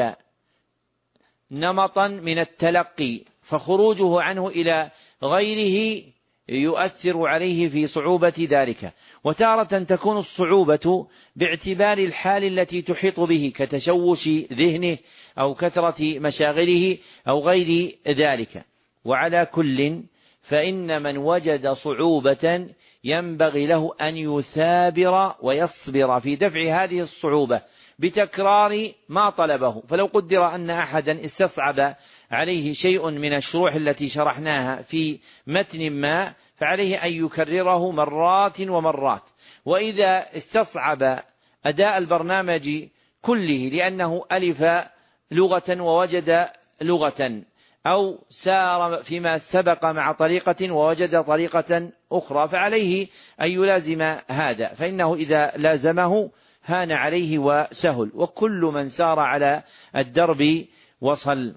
نمطا من التلقي فخروجه عنه إلى غيره يؤثر عليه في صعوبة ذلك، وتارة تكون الصعوبة باعتبار الحال التي تحيط به كتشوش ذهنه أو كثرة مشاغله أو غير ذلك. وعلى كل فإن من وجد صعوبة ينبغي له أن يثابر ويصبر في دفع هذه الصعوبة بتكرار ما طلبه، فلو قدر أن أحدا استصعب عليه شيء من الشروح التي شرحناها في متن ما فعليه أن يكرره مرات ومرات، وإذا استصعب أداء البرنامج كله لأنه ألف لغة ووجد لغة أو سار فيما سبق مع طريقة ووجد طريقة أخرى فعليه أن يلازم هذا، فإنه إذا لازمه هان عليه وسهل، وكل من سار على الدرب وصل.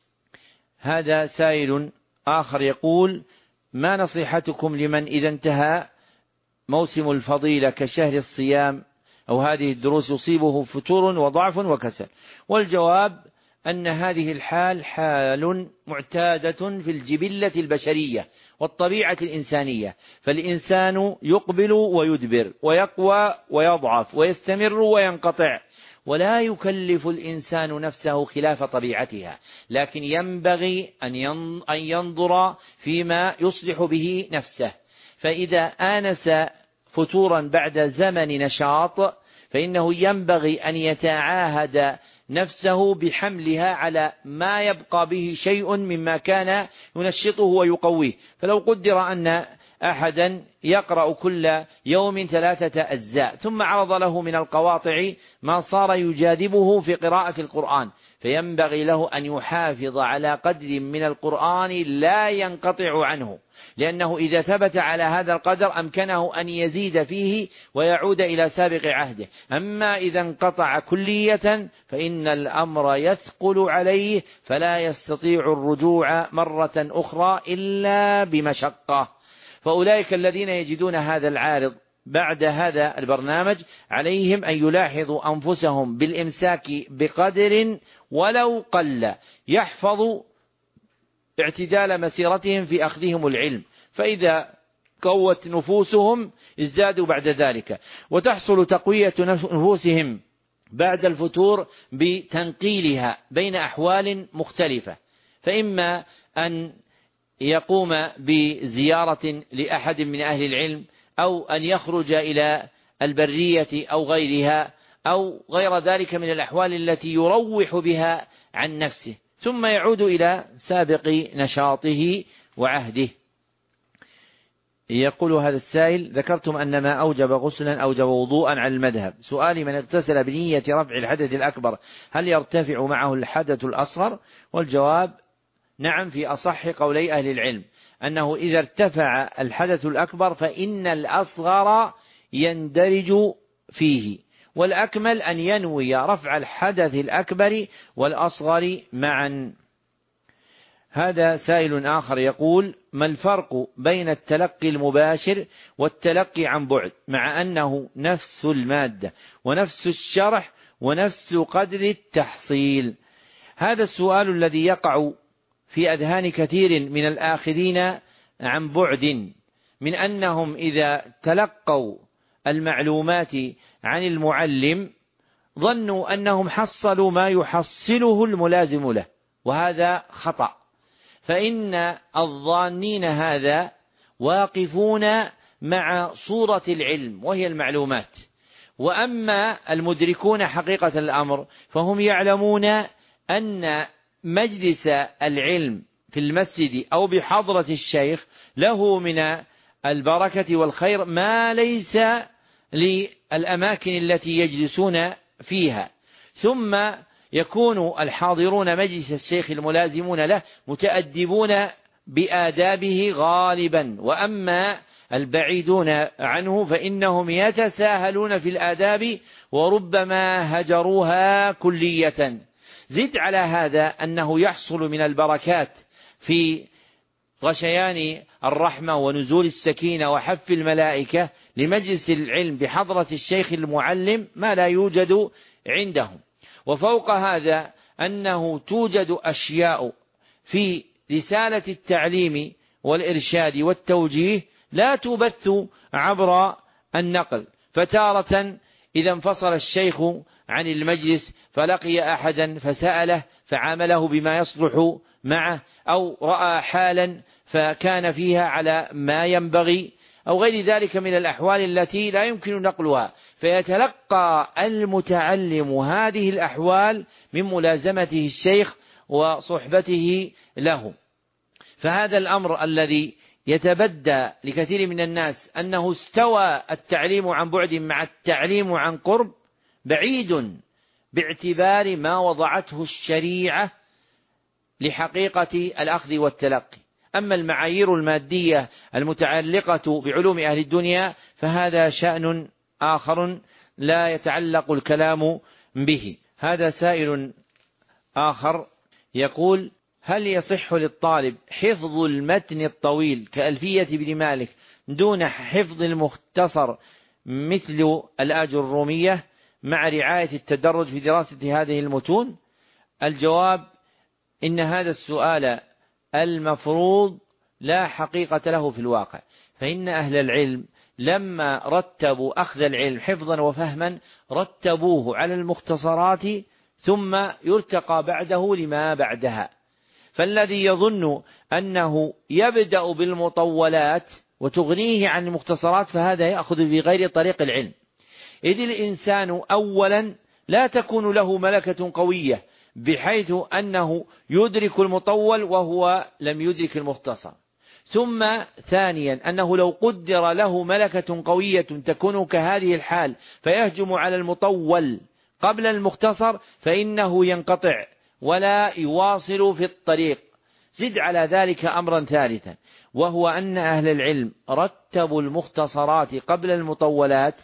هذا سائل آخر يقول ما نصيحتكم لمن إذا انتهى موسم الفضيلة كشهر الصيام أو هذه الدروس يصيبه فتور وضعف وكسل؟ والجواب أن هذه الحال حال معتادة في الجبلة البشرية والطبيعة الإنسانية، فالإنسان يقبل ويدبر ويقوى ويضعف ويستمر وينقطع، ولا يكلف الإنسان نفسه خلاف طبيعتها، لكن ينبغي أن ينظر فيما يصلح به نفسه، فإذا آنس فتورا بعد زمن نشاط فإنه ينبغي أن يتعاهد نفسه بحملها على ما يبقى به شيء مما كان ينشطه ويقويه، فلو قدر أن أحدا يقرأ كل يوم ثلاثة أجزاء ثم عرض له من القواطع ما صار يجاذبه في قراءة القرآن، فينبغي له أن يحافظ على قدر من القرآن لا ينقطع عنه، لأنه إذا ثبت على هذا القدر أمكنه أن يزيد فيه ويعود إلى سابق عهده. أما إذا انقطع كلية فإن الأمر يثقل عليه فلا يستطيع الرجوع مرة أخرى إلا بمشقة، فأولئك الذين يجدون هذا العارض بعد هذا البرنامج عليهم أن يلاحظوا أنفسهم بالإمساك بقدر ولو قل يحفظ اعتدال مسيرتهم في أخذهم العلم، فإذا قوت نفوسهم ازدادوا بعد ذلك، وتحصل تقوية نفوسهم بعد الفتور بتنقيلها بين أحوال مختلفة، فإما أن يقوم بزيارة لأحد من أهل العلم أو أن يخرج إلى البرية أو غيرها أو غير ذلك من الأحوال التي يروح بها عن نفسه، ثم يعود إلى سابق نشاطه وعهده. يقول هذا السائل: ذكرتم أن ما أوجب غسلا أوجب وضوءا على المذهب، سؤالي: من اغتسل بنية رفع الحدث الأكبر هل يرتفع معه الحدث الأصغر؟ والجواب: نعم، في أصح قولي أهل العلم أنه إذا ارتفع الحدث الأكبر فإن الأصغر يندرج فيه، والأكمل أن ينوي رفع الحدث الأكبر والأصغر معا. هذا سائل آخر يقول: ما الفرق بين التلقي المباشر والتلقي عن بعد مع أنه نفس المادة ونفس الشرح ونفس قدر التحصيل؟ هذا السؤال الذي يقع في أذهان كثير من الآخذين عن بعد، من أنهم إذا تلقوا المعلومات عن المعلم ظنوا أنهم حصلوا ما يحصله الملازم له، وهذا خطأ، فإن الظانين هذا واقفون مع صورة العلم وهي المعلومات، وأما المدركون حقيقة الأمر فهم يعلمون أن مجلس العلم في المسجد أو بحضرة الشيخ له من البركة والخير ما ليس للأماكن التي يجلسون فيها، ثم يكون الحاضرون مجلس الشيخ الملازمون له متأدبون بآدابه غالبا، وأما البعيدون عنه فإنهم يتساهلون في الآداب وربما هجروها كلية. زد على هذا أنه يحصل من البركات في غشيان الرحمة ونزول السكينة وحف الملائكة لمجلس العلم بحضرة الشيخ المعلم ما لا يوجد عندهم. وفوق هذا أنه توجد أشياء في رسالة التعليم والإرشاد والتوجيه لا تبث عبر النقل، فتارة إذا انفصل الشيخ عن المجلس فلقي أحدا فسأله فعامله بما يصلح معه، أو رأى حالا فكان فيها على ما ينبغي، أو غير ذلك من الأحوال التي لا يمكن نقلها، فيتلقى المتعلم هذه الأحوال من ملازمته الشيخ وصحبته له. فهذا الأمر الذي يتبدى لكثير من الناس أنه استوى التعليم عن بعد مع التعليم عن قرب بعيد باعتبار ما وضعته الشريعة لحقيقة الأخذ والتلقي. أما المعايير المادية المتعلقة بعلوم أهل الدنيا فهذا شأن آخر لا يتعلق الكلام به. هذا سائل آخر يقول: هل يصح للطالب حفظ المتن الطويل كألفية ابن مالك دون حفظ المختصر مثل الآج الرومية مع رعاية التدرج في دراسة هذه المتون؟ الجواب: إن هذا السؤال المفروض لا حقيقة له في الواقع، فإن أهل العلم لما رتبوا أخذ العلم حفظا وفهما رتبوه على المختصرات ثم يرتقى بعده لما بعدها. فالذي يظن أنه يبدأ بالمطولات وتغنيه عن المختصرات فهذا يأخذ في غير طريق العلم، إذ الإنسان أولا لا تكون له ملكة قوية بحيث أنه يدرك المطول وهو لم يدرك المختصر، ثم ثانيا أنه لو قدر له ملكة قوية تكون كهذه الحال فيهجم على المطول قبل المختصر فإنه ينقطع ولا يواصل في الطريق. زد على ذلك أمرا ثالثا، وهو أن أهل العلم رتبوا المختصرات قبل المطولات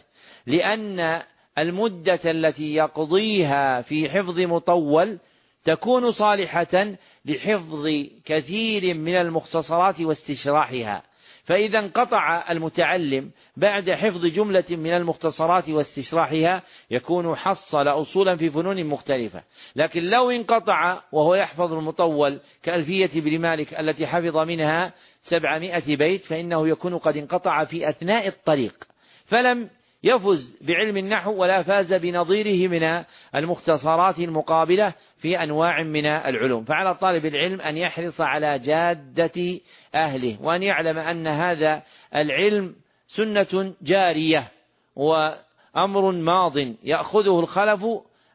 لأن المدة التي يقضيها في حفظ مطول تكون صالحة لحفظ كثير من المختصرات واستشراحها، فإذا انقطع المتعلم بعد حفظ جملة من المختصرات واستشراحها يكون حصل أصولا في فنون مختلفة. لكن لو انقطع وهو يحفظ المطول كألفية ابن مالك التي حفظ منها سبعمائة بيت فإنه يكون قد انقطع في أثناء الطريق فلم يفز بعلم النحو ولا فاز بنظيره من المختصرات المقابلة في أنواع من العلوم. فعلى طالب العلم أن يحرص على جادة أهله، وأن يعلم أن هذا العلم سنة جارية وأمر ماض يأخذه الخلف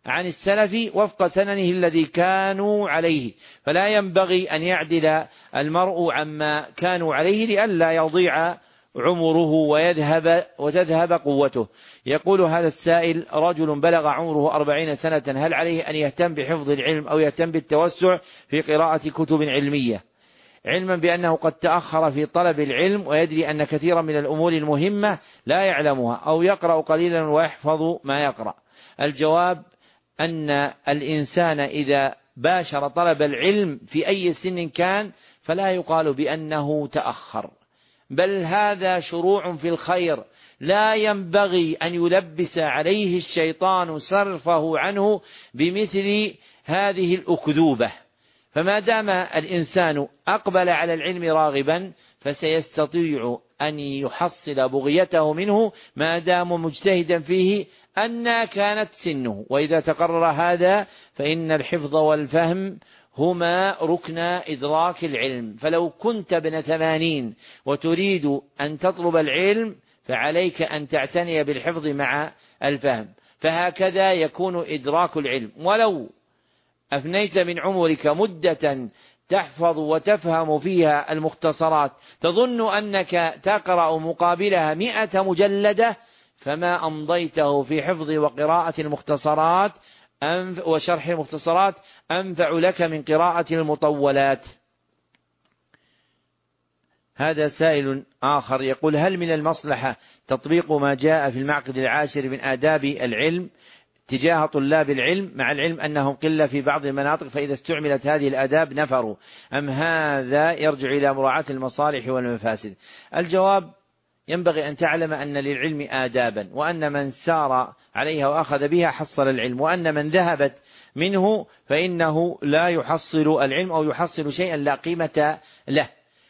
عن السلف وفق سننه الذي كانوا عليه، فلا ينبغي أن يعدل المرء عما كانوا عليه لئلا يضيع عمره ويذهب وتذهب قوته. يقول هذا السائل: رجل بلغ عمره أربعين سنة، هل عليه أن يهتم بحفظ العلم أو يهتم بالتوسع في قراءة كتب علمية، علما بأنه قد تأخر في طلب العلم ويدري أن كثيرا من الأمور المهمة لا يعلمها، أو يقرأ قليلا ويحفظ ما يقرأ؟ الجواب أن الإنسان إذا باشر طلب العلم في أي سن كان فلا يقال بأنه تأخر، بل هذا شروع في الخير، لا ينبغي أن يلبس عليه الشيطان صرفه عنه بمثل هذه الأكذوبة. فما دام الإنسان أقبل على العلم راغبا فسيستطيع أن يحصل بغيته منه ما دام مجتهدا فيه أن كانت سنه. وإذا تقرر هذا فإن الحفظ والفهم هما ركن إدراك العلم. فلو كنت ابن ثمانين وتريد أن تطلب العلم فعليك أن تعتني بالحفظ مع الفهم، فهكذا يكون إدراك العلم. ولو أفنيت من عمرك مدة تحفظ وتفهم فيها المختصرات تظن أنك تقرأ مقابلها مئة مجلدة، فما أمضيته في حفظ وقراءة المختصرات وشرح المختصرات أنفع لك من قراءة المطولات. هذا سائل آخر يقول: هل من المصلحة تطبيق ما جاء في المعقد العاشر من آداب العلم تجاه طلاب العلم، مع العلم أنهم قلة في بعض المناطق، فإذا استعملت هذه الآداب نفروا، أم هذا يرجع إلى مراعاة المصالح والمفاسد؟ الجواب: ينبغي أن تعلم أن للعلم آدابا، وأن من سار عليها وأخذ بها حصل العلم، وأن من ذهبت منه فإنه لا يحصل العلم أو يحصل شيئا لا قيمة له.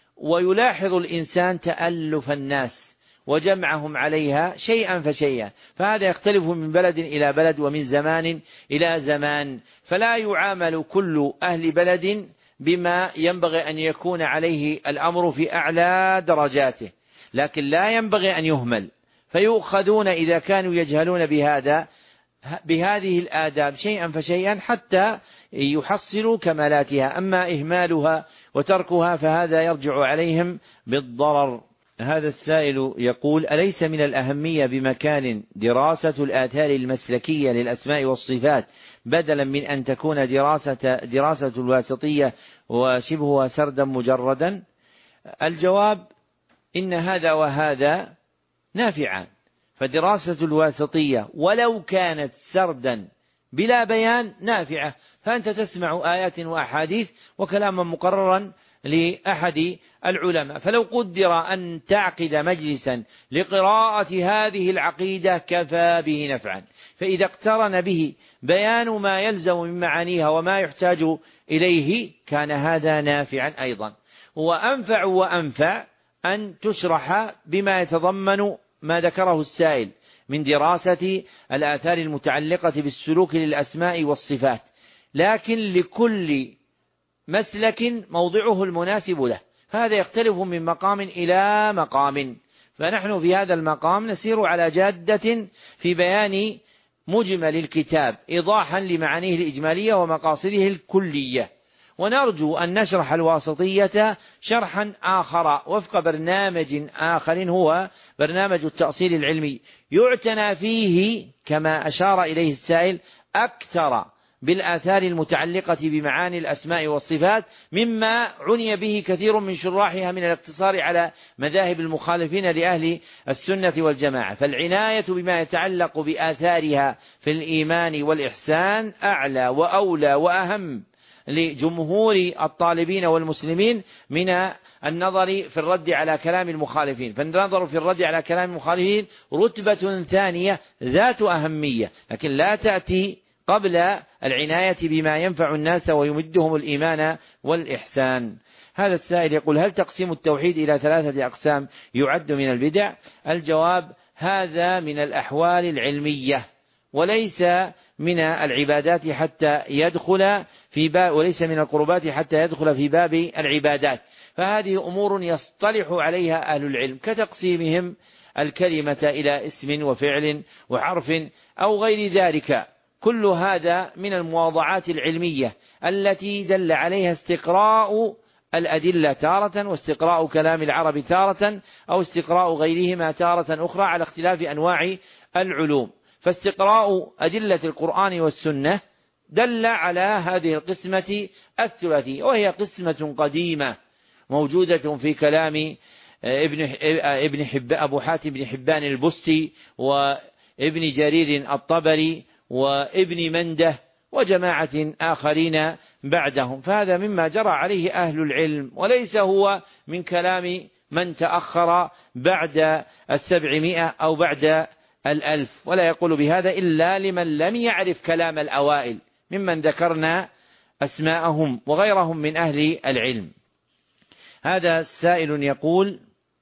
ويلاحظ الإنسان تألف الناس وجمعهم عليها شيئا فشيئا، فهذا يختلف من بلد إلى بلد ومن زمان إلى زمان، فلا يعامل كل أهل بلد بما ينبغي أن يكون عليه الأمر في أعلى درجاته، لكن لا ينبغي أن يهمل، فيؤخذون إذا كانوا يجهلون بهذا بهذه الآداب شيئا فشيئا حتى يحصلوا كمالاتها. أما إهمالها وتركها فهذا يرجع عليهم بالضرر. هذا السائل يقول: أليس من الأهمية بمكان دراسة الآثار المسلكية للأسماء والصفات بدلا من أن تكون دراسة دراسة الواسطية وشبهها سردا مجردا؟ الجواب: إن هذا وهذا نافعان، فدراسة الواسطية ولو كانت سردا بلا بيان نافعة، فأنت تسمع آيات وأحاديث وكلاما مقررا لأحد العلماء، فلو قدر أن تعقد مجلسا لقراءة هذه العقيدة كفى به نفعا، فإذا اقترن به بيان ما يلزم من معانيها وما يحتاج إليه كان هذا نافعا أيضا. وأنفع وأنفع أن تشرح بما يتضمن ما ذكره السائل من دراسة الآثار المتعلقة بالسلوك للأسماء والصفات، لكن لكل مسلك موضعه المناسب له، فهذا يختلف من مقام إلى مقام، فنحن في هذا المقام نسير على جادة في بيان مجمل الكتاب إيضاحا لمعانيه الإجمالية ومقاصده الكلية، ونرجو أن نشرح الواسطية شرحا آخر وفق برنامج آخر هو برنامج التأصيل العلمي، يعتنى فيه كما أشار إليه السائل أكثر بالآثار المتعلقة بمعاني الأسماء والصفات مما عني به كثير من شراحها من الاقتصار على مذاهب المخالفين لأهل السنة والجماعة. فالعناية بما يتعلق بآثارها في الإيمان والإحسان أعلى وأولى وأهم لجمهور الطالبين والمسلمين من النظر في الرد على كلام المخالفين، فالنظر في الرد على كلام المخالفين رتبة ثانية ذات أهمية، لكن لا تأتي قبل العناية بما ينفع الناس ويمدهم الإيمان والإحسان. هذا السائل يقول: هل تقسيم التوحيد إلى ثلاثة أقسام يعد من البدع؟ الجواب: هذا من الأحوال العلمية وليس من العبادات حتى يدخل في باب وليس من القربات حتى يدخل في باب العبادات، فهذه أمور يصطلح عليها أهل العلم كتقسيمهم الكلمة إلى اسم وفعل وحرف أو غير ذلك، كل هذا من المواضعات العلمية التي دل عليها استقراء الأدلة تارة، واستقراء كلام العرب تارة، أو استقراء غيرهما تارة أخرى على اختلاف أنواع العلوم. فاستقراء أدلة القرآن والسنة دل على هذه القسمة الثلاثية، وهي قسمة قديمة موجودة في كلام ابن ابن حب أبو حاتم بن حبان البستي وابن جرير الطبري وابن منده وجماعة آخرين بعدهم، فهذا مما جرى عليه أهل العلم، وليس هو من كلام من تأخر بعد السبعمائة أو بعد الألف، ولا يقول بهذا إلا لمن لم يعرف كلام الأوائل ممن ذكرنا أسماءهم وغيرهم من أهل العلم. هذا سائل يقول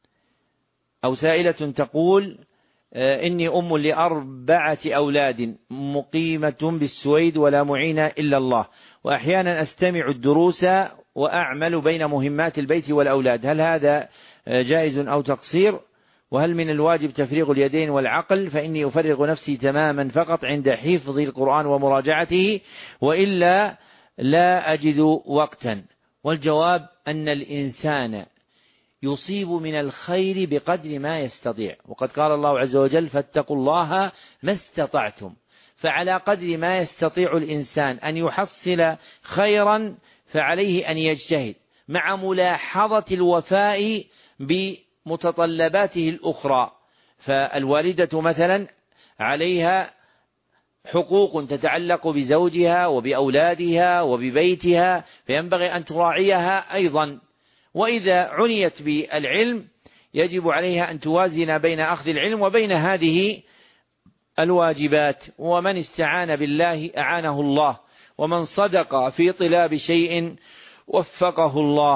أو سائلة تقول: إني أم لأربعة أولاد مقيمة بالسويد ولا معين إلا الله، وأحيانا أستمع الدروس وأعمل بين مهمات البيت والأولاد، هل هذا جائز أو تقصير؟ وهل من الواجب تفريغ اليدين والعقل؟ فإني أفرغ نفسي تماما فقط عند حفظ القرآن ومراجعته، وإلا لا أجد وقتا. والجواب أن الإنسان يصيب من الخير بقدر ما يستطيع، وقد قال الله عز وجل: فاتقوا الله ما استطعتم. فعلى قدر ما يستطيع الإنسان أن يحصل خيرا فعليه أن يجتهد، مع ملاحظة الوفاء بمتطلباته الأخرى. فالوالدة مثلا عليها حقوق تتعلق بزوجها وبأولادها وببيتها، فينبغي أن تراعيها أيضا. وإذا عنيت بالعلم يجب عليها أن توازن بين أخذ العلم وبين هذه الواجبات. ومن استعان بالله أعانه الله، ومن صدق في طلاب شيء وفقه الله.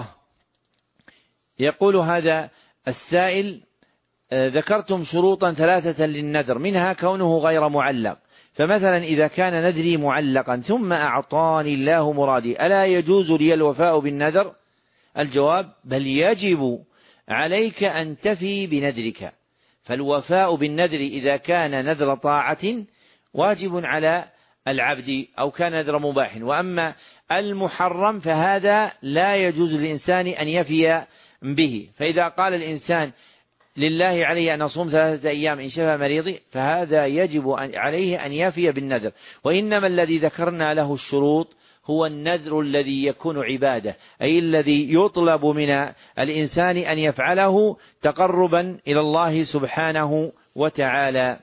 يقول هذا السائل: ذكرتم شروطا ثلاثة للنذر، منها كونه غير معلق، فمثلا إذا كان نذري معلقا ثم أعطاني الله مرادي، ألا يجوز لي الوفاء بالنذر؟ الجواب: بل يجب عليك أن تفي بنذرك. فالوفاء بالنذر إذا كان نذر طاعة واجب على العبد أو كان نذر مباح، وأما المحرم فهذا لا يجوز للإنسان أن يفي به. فإذا قال الإنسان: لله علي أن أصوم ثلاثة أيام إن شفى مريضي، فهذا يجب عليه أن يفي بالنذر. وإنما الذي ذكرنا له الشروط هو النذر الذي يكون عبادة، أي الذي يطلب من الإنسان أن يفعله تقربا إلى الله سبحانه وتعالى.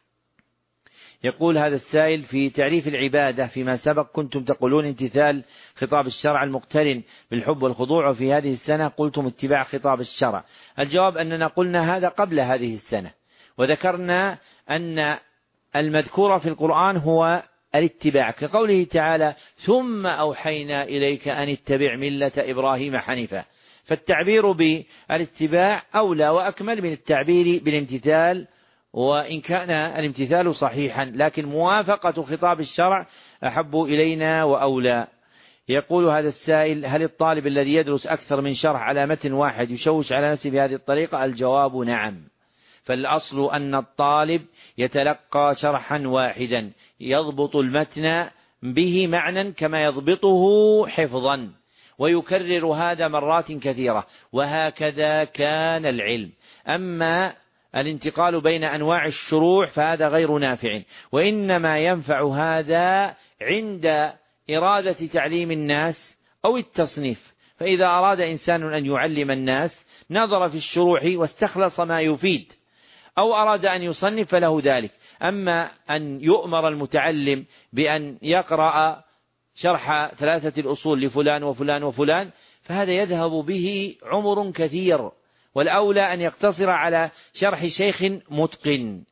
يقول هذا السائل: في تعريف العبادة فيما سبق كنتم تقولون امتثال خطاب الشرع المقترن بالحب والخضوع، وفي هذه السنة قلتم اتباع خطاب الشرع. الجواب أننا قلنا هذا قبل هذه السنة، وذكرنا أن المذكور في القرآن هو الاتباع، كقوله تعالى: ثم أوحينا إليك أن اتبع ملة إبراهيم حنيفا. فالتعبير بالاتباع أولى وأكمل من التعبير بالامتثال، وإن كان الامتثال صحيحا لكن موافقة خطاب الشرع أحب إلينا وأولى. يقول هذا السائل: هل الطالب الذي يدرس أكثر من شرح على متن واحد يشوش على نفسه بهذه الطريقة؟ الجواب: نعم. فالأصل أن الطالب يتلقى شرحا واحدا يضبط المتن به معنى كما يضبطه حفظا، ويكرر هذا مرات كثيرة، وهكذا كان العلم. أما الانتقال بين أنواع الشروح فهذا غير نافع، وإنما ينفع هذا عند إرادة تعليم الناس أو التصنيف. فإذا أراد إنسان أن يعلم الناس نظر في الشروح واستخلص ما يفيد، أو أراد أن يصنف فله ذلك. أما أن يؤمر المتعلم بأن يقرأ شرح ثلاثة الأصول لفلان وفلان وفلان فهذا يذهب به عمر كثير، والأولى أن يقتصر على شرح شيخ متقن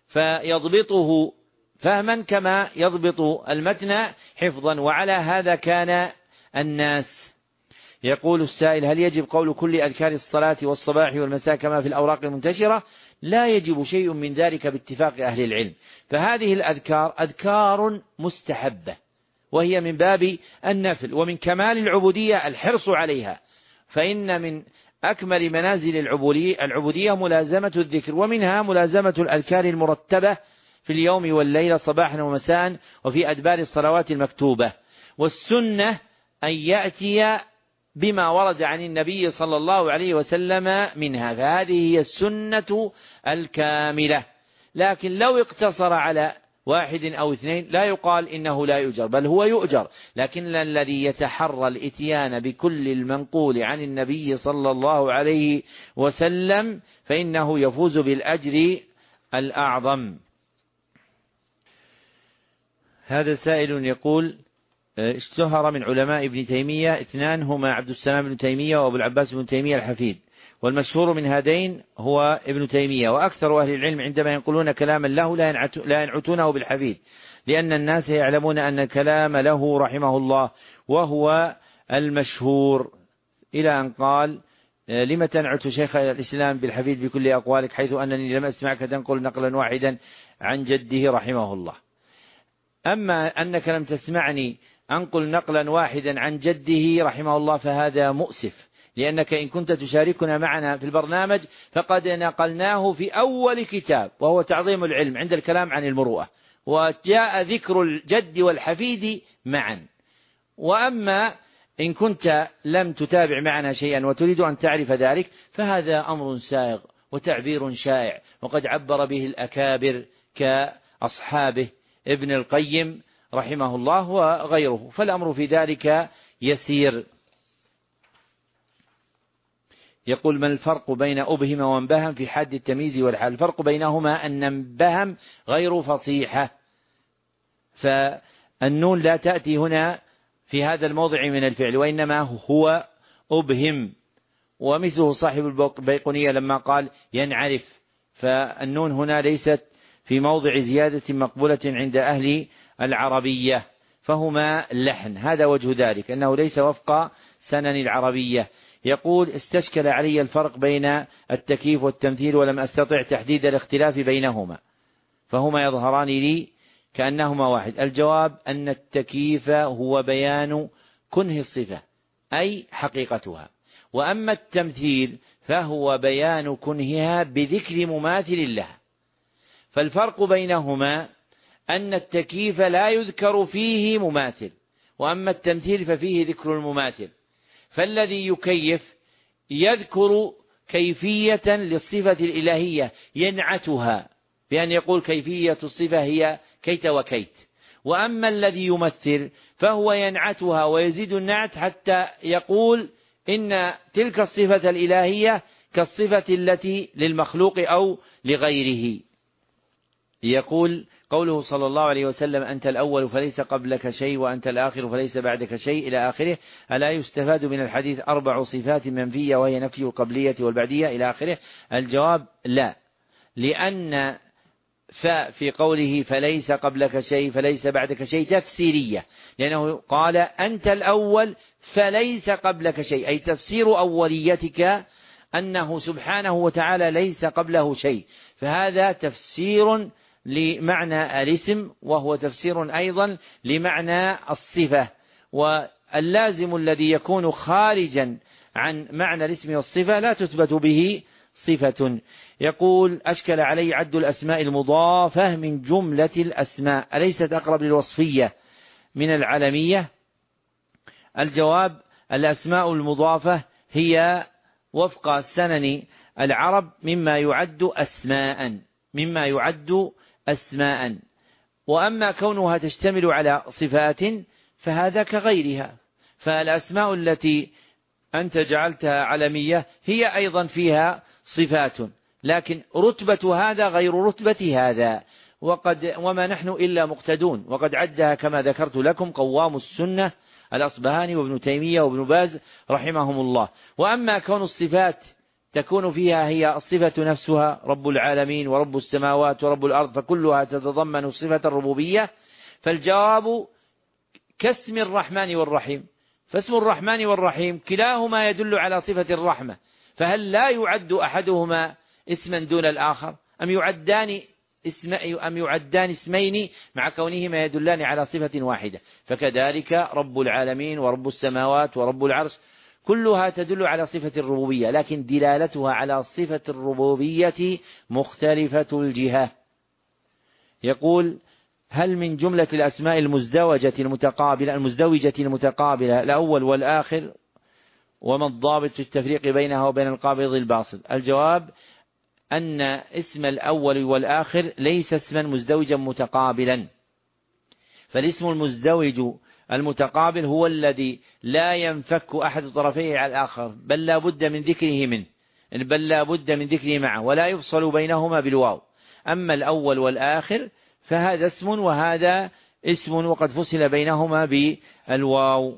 فيضبطه فهما كما يضبط المتن حفظا، وعلى هذا كان الناس. يقول السائل: هل يجب قول كل أذكار الصلاة والصباح والمساء كما في الأوراق المنتشرة؟ لا يجب شيء من ذلك باتفاق أهل العلم، فهذه الأذكار أذكار مستحبة وهي من باب النفل، ومن كمال العبودية الحرص عليها، فإن من أكمل منازل العبودية ملازمة الذكر، ومنها ملازمة الأذكار المرتبة في اليوم والليلة صباحا ومساء وفي أدبار الصلوات المكتوبة. والسنة أن يأتي بما ورد عن النبي صلى الله عليه وسلم منها، فهذه هي السنة الكاملة. لكن لو اقتصر على واحد أو اثنين لا يقال إنه لا يؤجر، بل هو يؤجر، لكن الذي يتحرى الإتيان بكل المنقول عن النبي صلى الله عليه وسلم فإنه يفوز بالأجر الأعظم. هذا سائل يقول: اشتهر من علماء ابن تيمية اثنان هما عبد السلام بن تيمية وأبو العباس بن تيمية الحفيد، والمشهور من هذين هو ابن تيمية، وأكثر أهل العلم عندما ينقلون كلاما له لا ينعتونه بالحفيد، لأن الناس يعلمون أن الكلام له رحمه الله وهو المشهور، إلى أن قال: لم تنعت شيخ الإسلام بالحفيد بكل أقوالك حيث أنني لم أسمعك تنقل نقلا واحدا عن جده رحمه الله. أما أنك لم تسمعني أنقل نقلا واحدا عن جده رحمه الله فهذا مؤسف، لأنك إن كنت تشاركنا معنا في البرنامج فقد نقلناه في أول كتاب وهو تعظيم العلم عند الكلام عن المروءة، وجاء ذكر الجد والحفيد معا. وأما إن كنت لم تتابع معنا شيئا وتريد أن تعرف ذلك فهذا أمر سائغ وتعبير شائع، وقد عبر به الأكابر كأصحابه ابن القيم رحمه الله وغيره، فالأمر في ذلك يسير. يقول: ما الفرق بين أبهم وانبهم في حد التمييز والحال؟ الفرق بينهما أن انبهم غير فصيحة، فالنون لا تأتي هنا في هذا الموضع من الفعل، وإنما هو أبهم، ومثله صاحب البيقونية لما قال ينعرف، فالنون هنا ليست في موضع زيادة مقبولة عند أهل العربية، فهما لحن. هذا وجه ذلك أنه ليس وفق سنن العربية. يقول: استشكل علي الفرق بين التكييف والتمثيل ولم أستطع تحديد الاختلاف بينهما، فهما يظهران لي كأنهما واحد. الجواب أن التكييف هو بيان كنه الصفة أي حقيقتها، وأما التمثيل فهو بيان كنهها بذكر مماثل لها. فالفرق بينهما أن التكييف لا يذكر فيه مماثل، وأما التمثيل ففيه ذكر المماثل. فالذي يكيف يذكر كيفية للصفة الإلهية ينعتها بأن يقول كيفية الصفة هي كيت وكيت، وأما الذي يمثل فهو ينعتها ويزيد النعت حتى يقول إن تلك الصفة الإلهية كالصفة التي للمخلوق أو لغيره. يقول: قوله صلى الله عليه وسلم أنت الأول فليس قبلك شيء وأنت الآخر فليس بعدك شيء إلى آخره، ألا يستفاد من الحديث أربع صفات منفية وهي نفي القبلية والبعدية إلى آخره؟ الجواب لا، لأن فاء في قوله فليس قبلك شيء فليس بعدك شيء تفسيرية، لأنه قال أنت الأول فليس قبلك شيء، أي تفسير أوليتك أنه سبحانه وتعالى ليس قبله شيء، فهذا تفسير لمعنى الاسم وهو تفسير أيضا لمعنى الصفة. واللازم الذي يكون خارجا عن معنى الاسم والصفة لا تثبت به صفة. يقول: أشكل علي عد الأسماء المضافة من جملة الأسماء أليست أقرب للوصفية من العلمية؟ الجواب: الأسماء المضافة هي وفق سنن العرب مما يعد أسماء مما يعد أسماء، وأما كونها تشتمل على صفات فهذا كغيرها، فالأسماء التي أنت جعلتها علمية هي أيضا فيها صفات، لكن رتبة هذا غير رتبة هذا، وقد وما نحن إلا مقتدون، وقد عدها كما ذكرت لكم قوام السنة الأصبهاني وابن تيمية وابن باز رحمهم الله. وأما كون الصفات تكون فيها هي الصفة نفسها رب العالمين ورب السماوات ورب الأرض فكلها تتضمن صفة الربوبية، فالجواب كاسم الرحمن والرحيم، فاسم الرحمن والرحيم كلاهما يدل على صفة الرحمة، فهل لا يعد أحدهما اسما دون الآخر أم يعدان اسم أم يعدان اسمين مع كونهما يدلان على صفة واحدة؟ فكذلك رب العالمين ورب السماوات ورب العرش كلها تدل على صفة الربوبية، لكن دلالتها على صفة الربوبية مختلفة الجهة. يقول: هل من جملة الأسماء المزدوجة المتقابلة المزدوجة المتقابلة الأول والآخر؟ وما الضابط في التفريق بينها وبين القابض الباسط؟ الجواب أن اسم الأول والآخر ليس اسما مزدوجا متقابلا، فالاسم المزدوج المتقابل هو الذي لا ينفك أحد طرفيه على الآخر، بل لا بد من ذكره منه بل لا بد من ذكره معه، ولا يفصل بينهما بالواو. أما الأول والآخر فهذا اسم وهذا اسم، وقد فصل بينهما بالواو.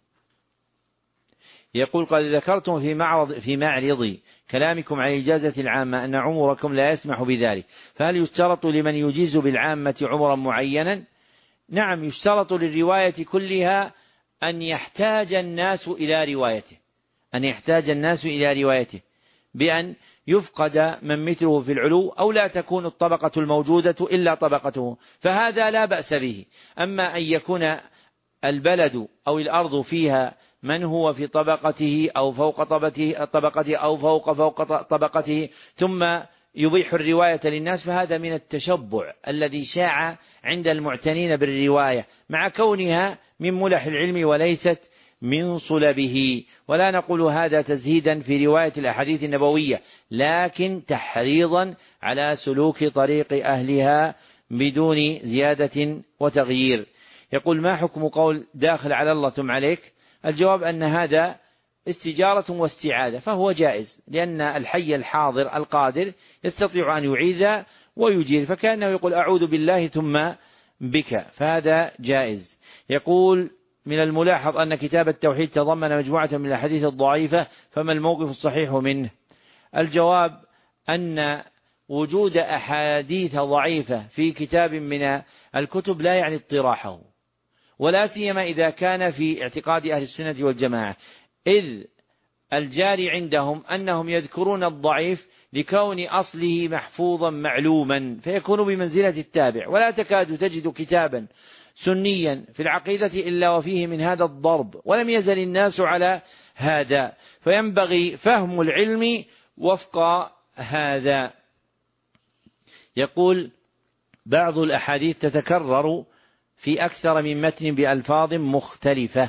يقول: قد ذكرتم في معرض في معرض كلامكم عن الإجازة العامة أن عمركم لا يسمح بذلك، فهل يشترط لمن يجيز بالعامة عمرا معينا؟ نعم، يشترط للرواية كلها أن يحتاج الناس إلى روايته أن يحتاج الناس إلى روايته بأن يفقد من مثله في العلو، أو لا تكون الطبقة الموجودة إلا طبقته، فهذا لا بأس به. أما أن يكون البلد أو الأرض فيها من هو في طبقته أو فوق طبقته, طبقته أو فوق فوق طبقته ثم يبيح الرواية للناس، فهذا من التشبع الذي شاع عند المعتنين بالرواية، مع كونها من ملح العلم وليست من صلبه. ولا نقول هذا تزهيدا في رواية الأحاديث النبوية، لكن تحريضا على سلوك طريق أهلها بدون زيادة وتغيير. يقول: ما حكم قول داخل على الله ثم عليك؟ الجواب أن هذا استجارة واستعادة، فهو جائز، لأن الحي الحاضر القادر يستطيع أن يعيذ ويجير، فكأنه يقول: أعوذ بالله ثم بك، فهذا جائز. يقول: من الملاحظ أن كتاب التوحيد تضمن مجموعة من الأحاديث الضعيفة، فما الموقف الصحيح منه؟ الجواب أن وجود أحاديث ضعيفة في كتاب من الكتب لا يعني اطراحه، ولا سيما إذا كان في اعتقاد أهل السنة والجماعة، إذ الجاري عندهم أنهم يذكرون الضعيف لكون أصله محفوظا معلوما، فيكون بمنزلة التابع، ولا تكاد تجد كتابا سنيا في العقيدة إلا وفيه من هذا الضرب، ولم يزل الناس على هذا، فينبغي فهم العلم وفق هذا. يقول: بعض الأحاديث تتكرر في أكثر من متن بألفاظ مختلفة،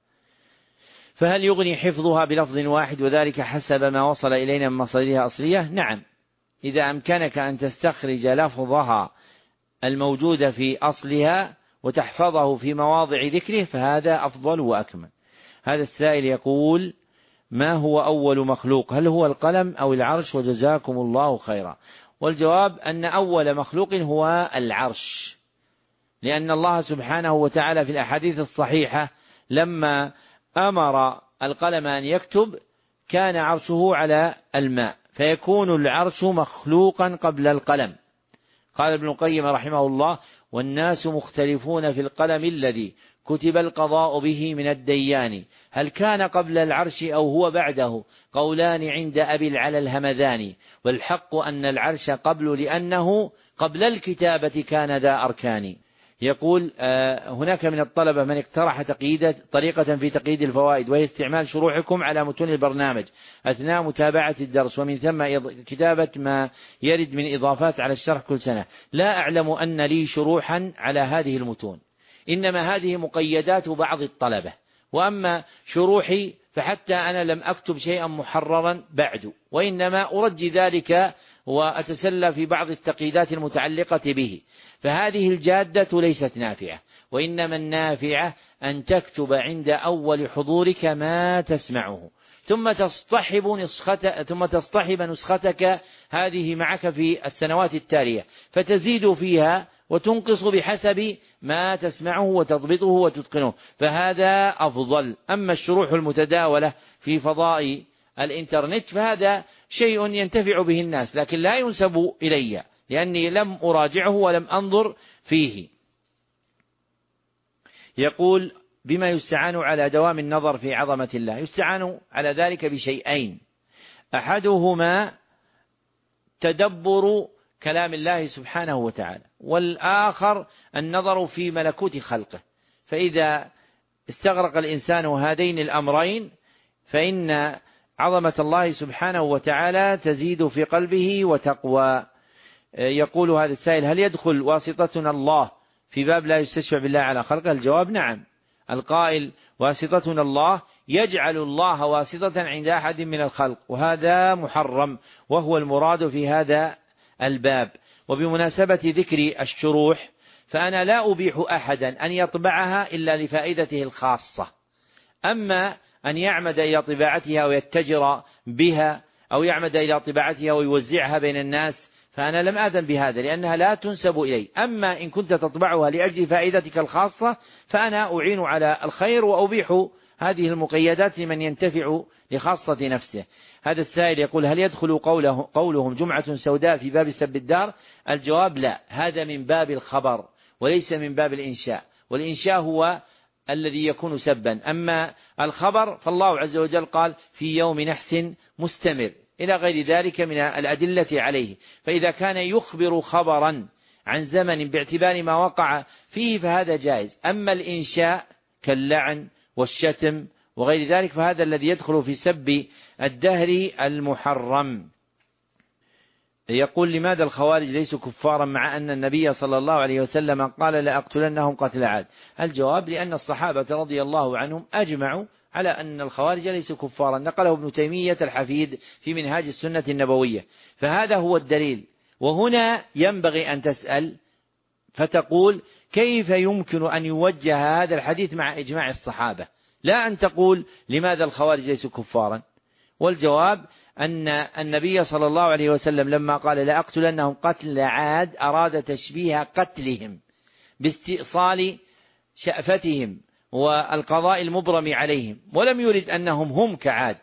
فهل يغني حفظها بلفظ واحد وذلك حسب ما وصل إلينا من مصادرها أصلية؟ نعم، إذا أمكنك أن تستخرج لفظها الموجود في أصلها وتحفظه في مواضع ذكره فهذا أفضل وأكمل. هذا السائل يقول: ما هو أول مخلوق؟ هل هو القلم أو العرش؟ وجزاكم الله خيرا. والجواب أن أول مخلوق هو العرش، لأن الله سبحانه وتعالى في الأحاديث الصحيحة لما أمر القلم أن يكتب كان عرشه على الماء، فيكون العرش مخلوقا قبل القلم. قال ابن القيم رحمه الله: والناس مختلفون في القلم الذي كتب القضاء به من الديان، هل كان قبل العرش أو هو بعده؟ قولان عند أبي العلا الهمذاني، والحق أن العرش قبل، لأنه قبل الكتابة كان ذا أركان. يقول: آه هناك من الطلبة من اقترح تقييد طريقة في تقييد الفوائد، وهي استعمال شروحكم على متون البرنامج أثناء متابعة الدرس، ومن ثم كتابة ما يرد من إضافات على الشرح كل سنة. لا أعلم أن لي شروحا على هذه المتون، إنما هذه مقيدات بعض الطلبة، وأما شروحي فحتى أنا لم أكتب شيئا محررا بعد، وإنما أرجي ذلك وأتسلى في بعض التقييدات المتعلقة به، فهذه الجادة ليست نافعة، وإنما النافعة أن تكتب عند أول حضورك ما تسمعه، ثم تصطحب نسخة ثم تصطحب نسختك هذه معك في السنوات التالية، فتزيد فيها وتنقص بحسب ما تسمعه وتضبطه وتتقنه، فهذا أفضل. أما الشروح المتداولة في فضاء الإنترنت فهذا شيء ينتفع به الناس، لكن لا ينسب إلي، لأني لم أراجعه ولم أنظر فيه. يقول: بما يستعان على دوام النظر في عظمة الله؟ يستعان على ذلك بشيئين: أحدهما تدبر كلام الله سبحانه وتعالى، والآخر النظر في ملكوت خلقه، فإذا استغرق الإنسان هذين الأمرين فإن عظمة الله سبحانه وتعالى تزيد في قلبه وتقوى. يقول هذا السائل: هل يدخل واسطتنا الله في باب لا يستشفع بالله على خلقه؟ الجواب: نعم. القائل واسطتنا الله يجعل الله واسطة عند أحد من الخلق، وهذا محرم، وهو المراد في هذا الباب. وبمناسبة ذكر الشروح، فأنا لا أبيح أحدا أن يطبعها إلا لفائدته الخاصة. أما أن يعمد إلى طباعتها ويتجر بها أو يعمد إلى طباعتها ويوزعها بين الناس، فأنا لم آذن بهذا، لأنها لا تنسب إلي. أما إن كنت تطبعها لأجل فائدتك الخاصة، فأنا أعين على الخير وأبيح هذه المقيدات لمن ينتفع لخاصة نفسه. هذا السائل يقول: هل يدخل قوله قولهم جمعة سوداء في باب سب الدار؟ الجواب: لا، هذا من باب الخبر وليس من باب الإنشاء، والإنشاء هو الذي يكون سبا. أما الخبر فالله عز وجل قال: في يوم نحس مستمر، إلى غير ذلك من الأدلة عليه. فإذا كان يخبر خبرا عن زمن باعتبار ما وقع فيه فهذا جائز. أما الإنشاء كاللعن والشتم وغير ذلك فهذا الذي يدخل في سب الدهر المحرم. يقول: لماذا الخوارج ليسوا كفارا مع أن النبي صلى الله عليه وسلم قال لأقتلنهم قتل عاد؟ الجواب: لأن الصحابة رضي الله عنهم أجمعوا على أن الخوارج ليسوا كفارا، نقله ابن تيمية الحفيد في منهاج السنة النبوية، فهذا هو الدليل. وهنا ينبغي أن تسأل فتقول: كيف يمكن أن يوجه هذا الحديث مع إجماع الصحابة؟ لا أن تقول لماذا الخوارج ليسوا كفارا. والجواب أن النبي صلى الله عليه وسلم لما قال لأقتلنهم قتل عاد أراد تشبيه قتلهم باستئصال شأفتهم والقضاء المبرم عليهم، ولم يرد أنهم هم كعاد.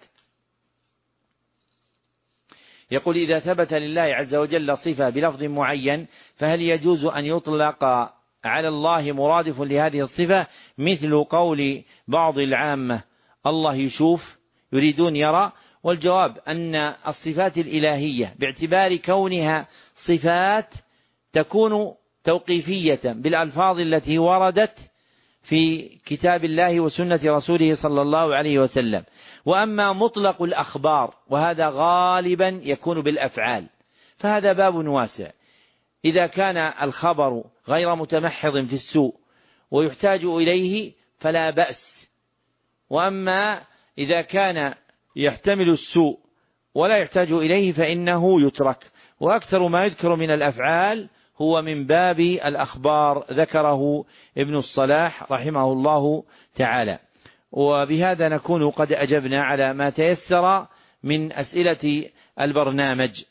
يقول: إذا ثبت لله عز وجل صفة بلفظ معين، فهل يجوز أن يطلق على الله مرادف لهذه الصفة، مثل قول بعض العامة الله يشوف يريدون يرى؟ والجواب أن الصفات الإلهية باعتبار كونها صفات تكون توقيفية بالألفاظ التي وردت في كتاب الله وسنة رسوله صلى الله عليه وسلم. وأما مطلق الأخبار وهذا غالبا يكون بالأفعال فهذا باب واسع. إذا كان الخبر غير متمحض في السوء ويحتاج إليه فلا بأس، وأما إذا كان يحتمل السوء ولا يحتاج إليه فإنه يترك. وأكثر ما يذكر من الأفعال هو من باب الأخبار، ذكره ابن الصلاح رحمه الله تعالى. وبهذا نكون قد أجبنا على ما تيسر من أسئلة البرنامج.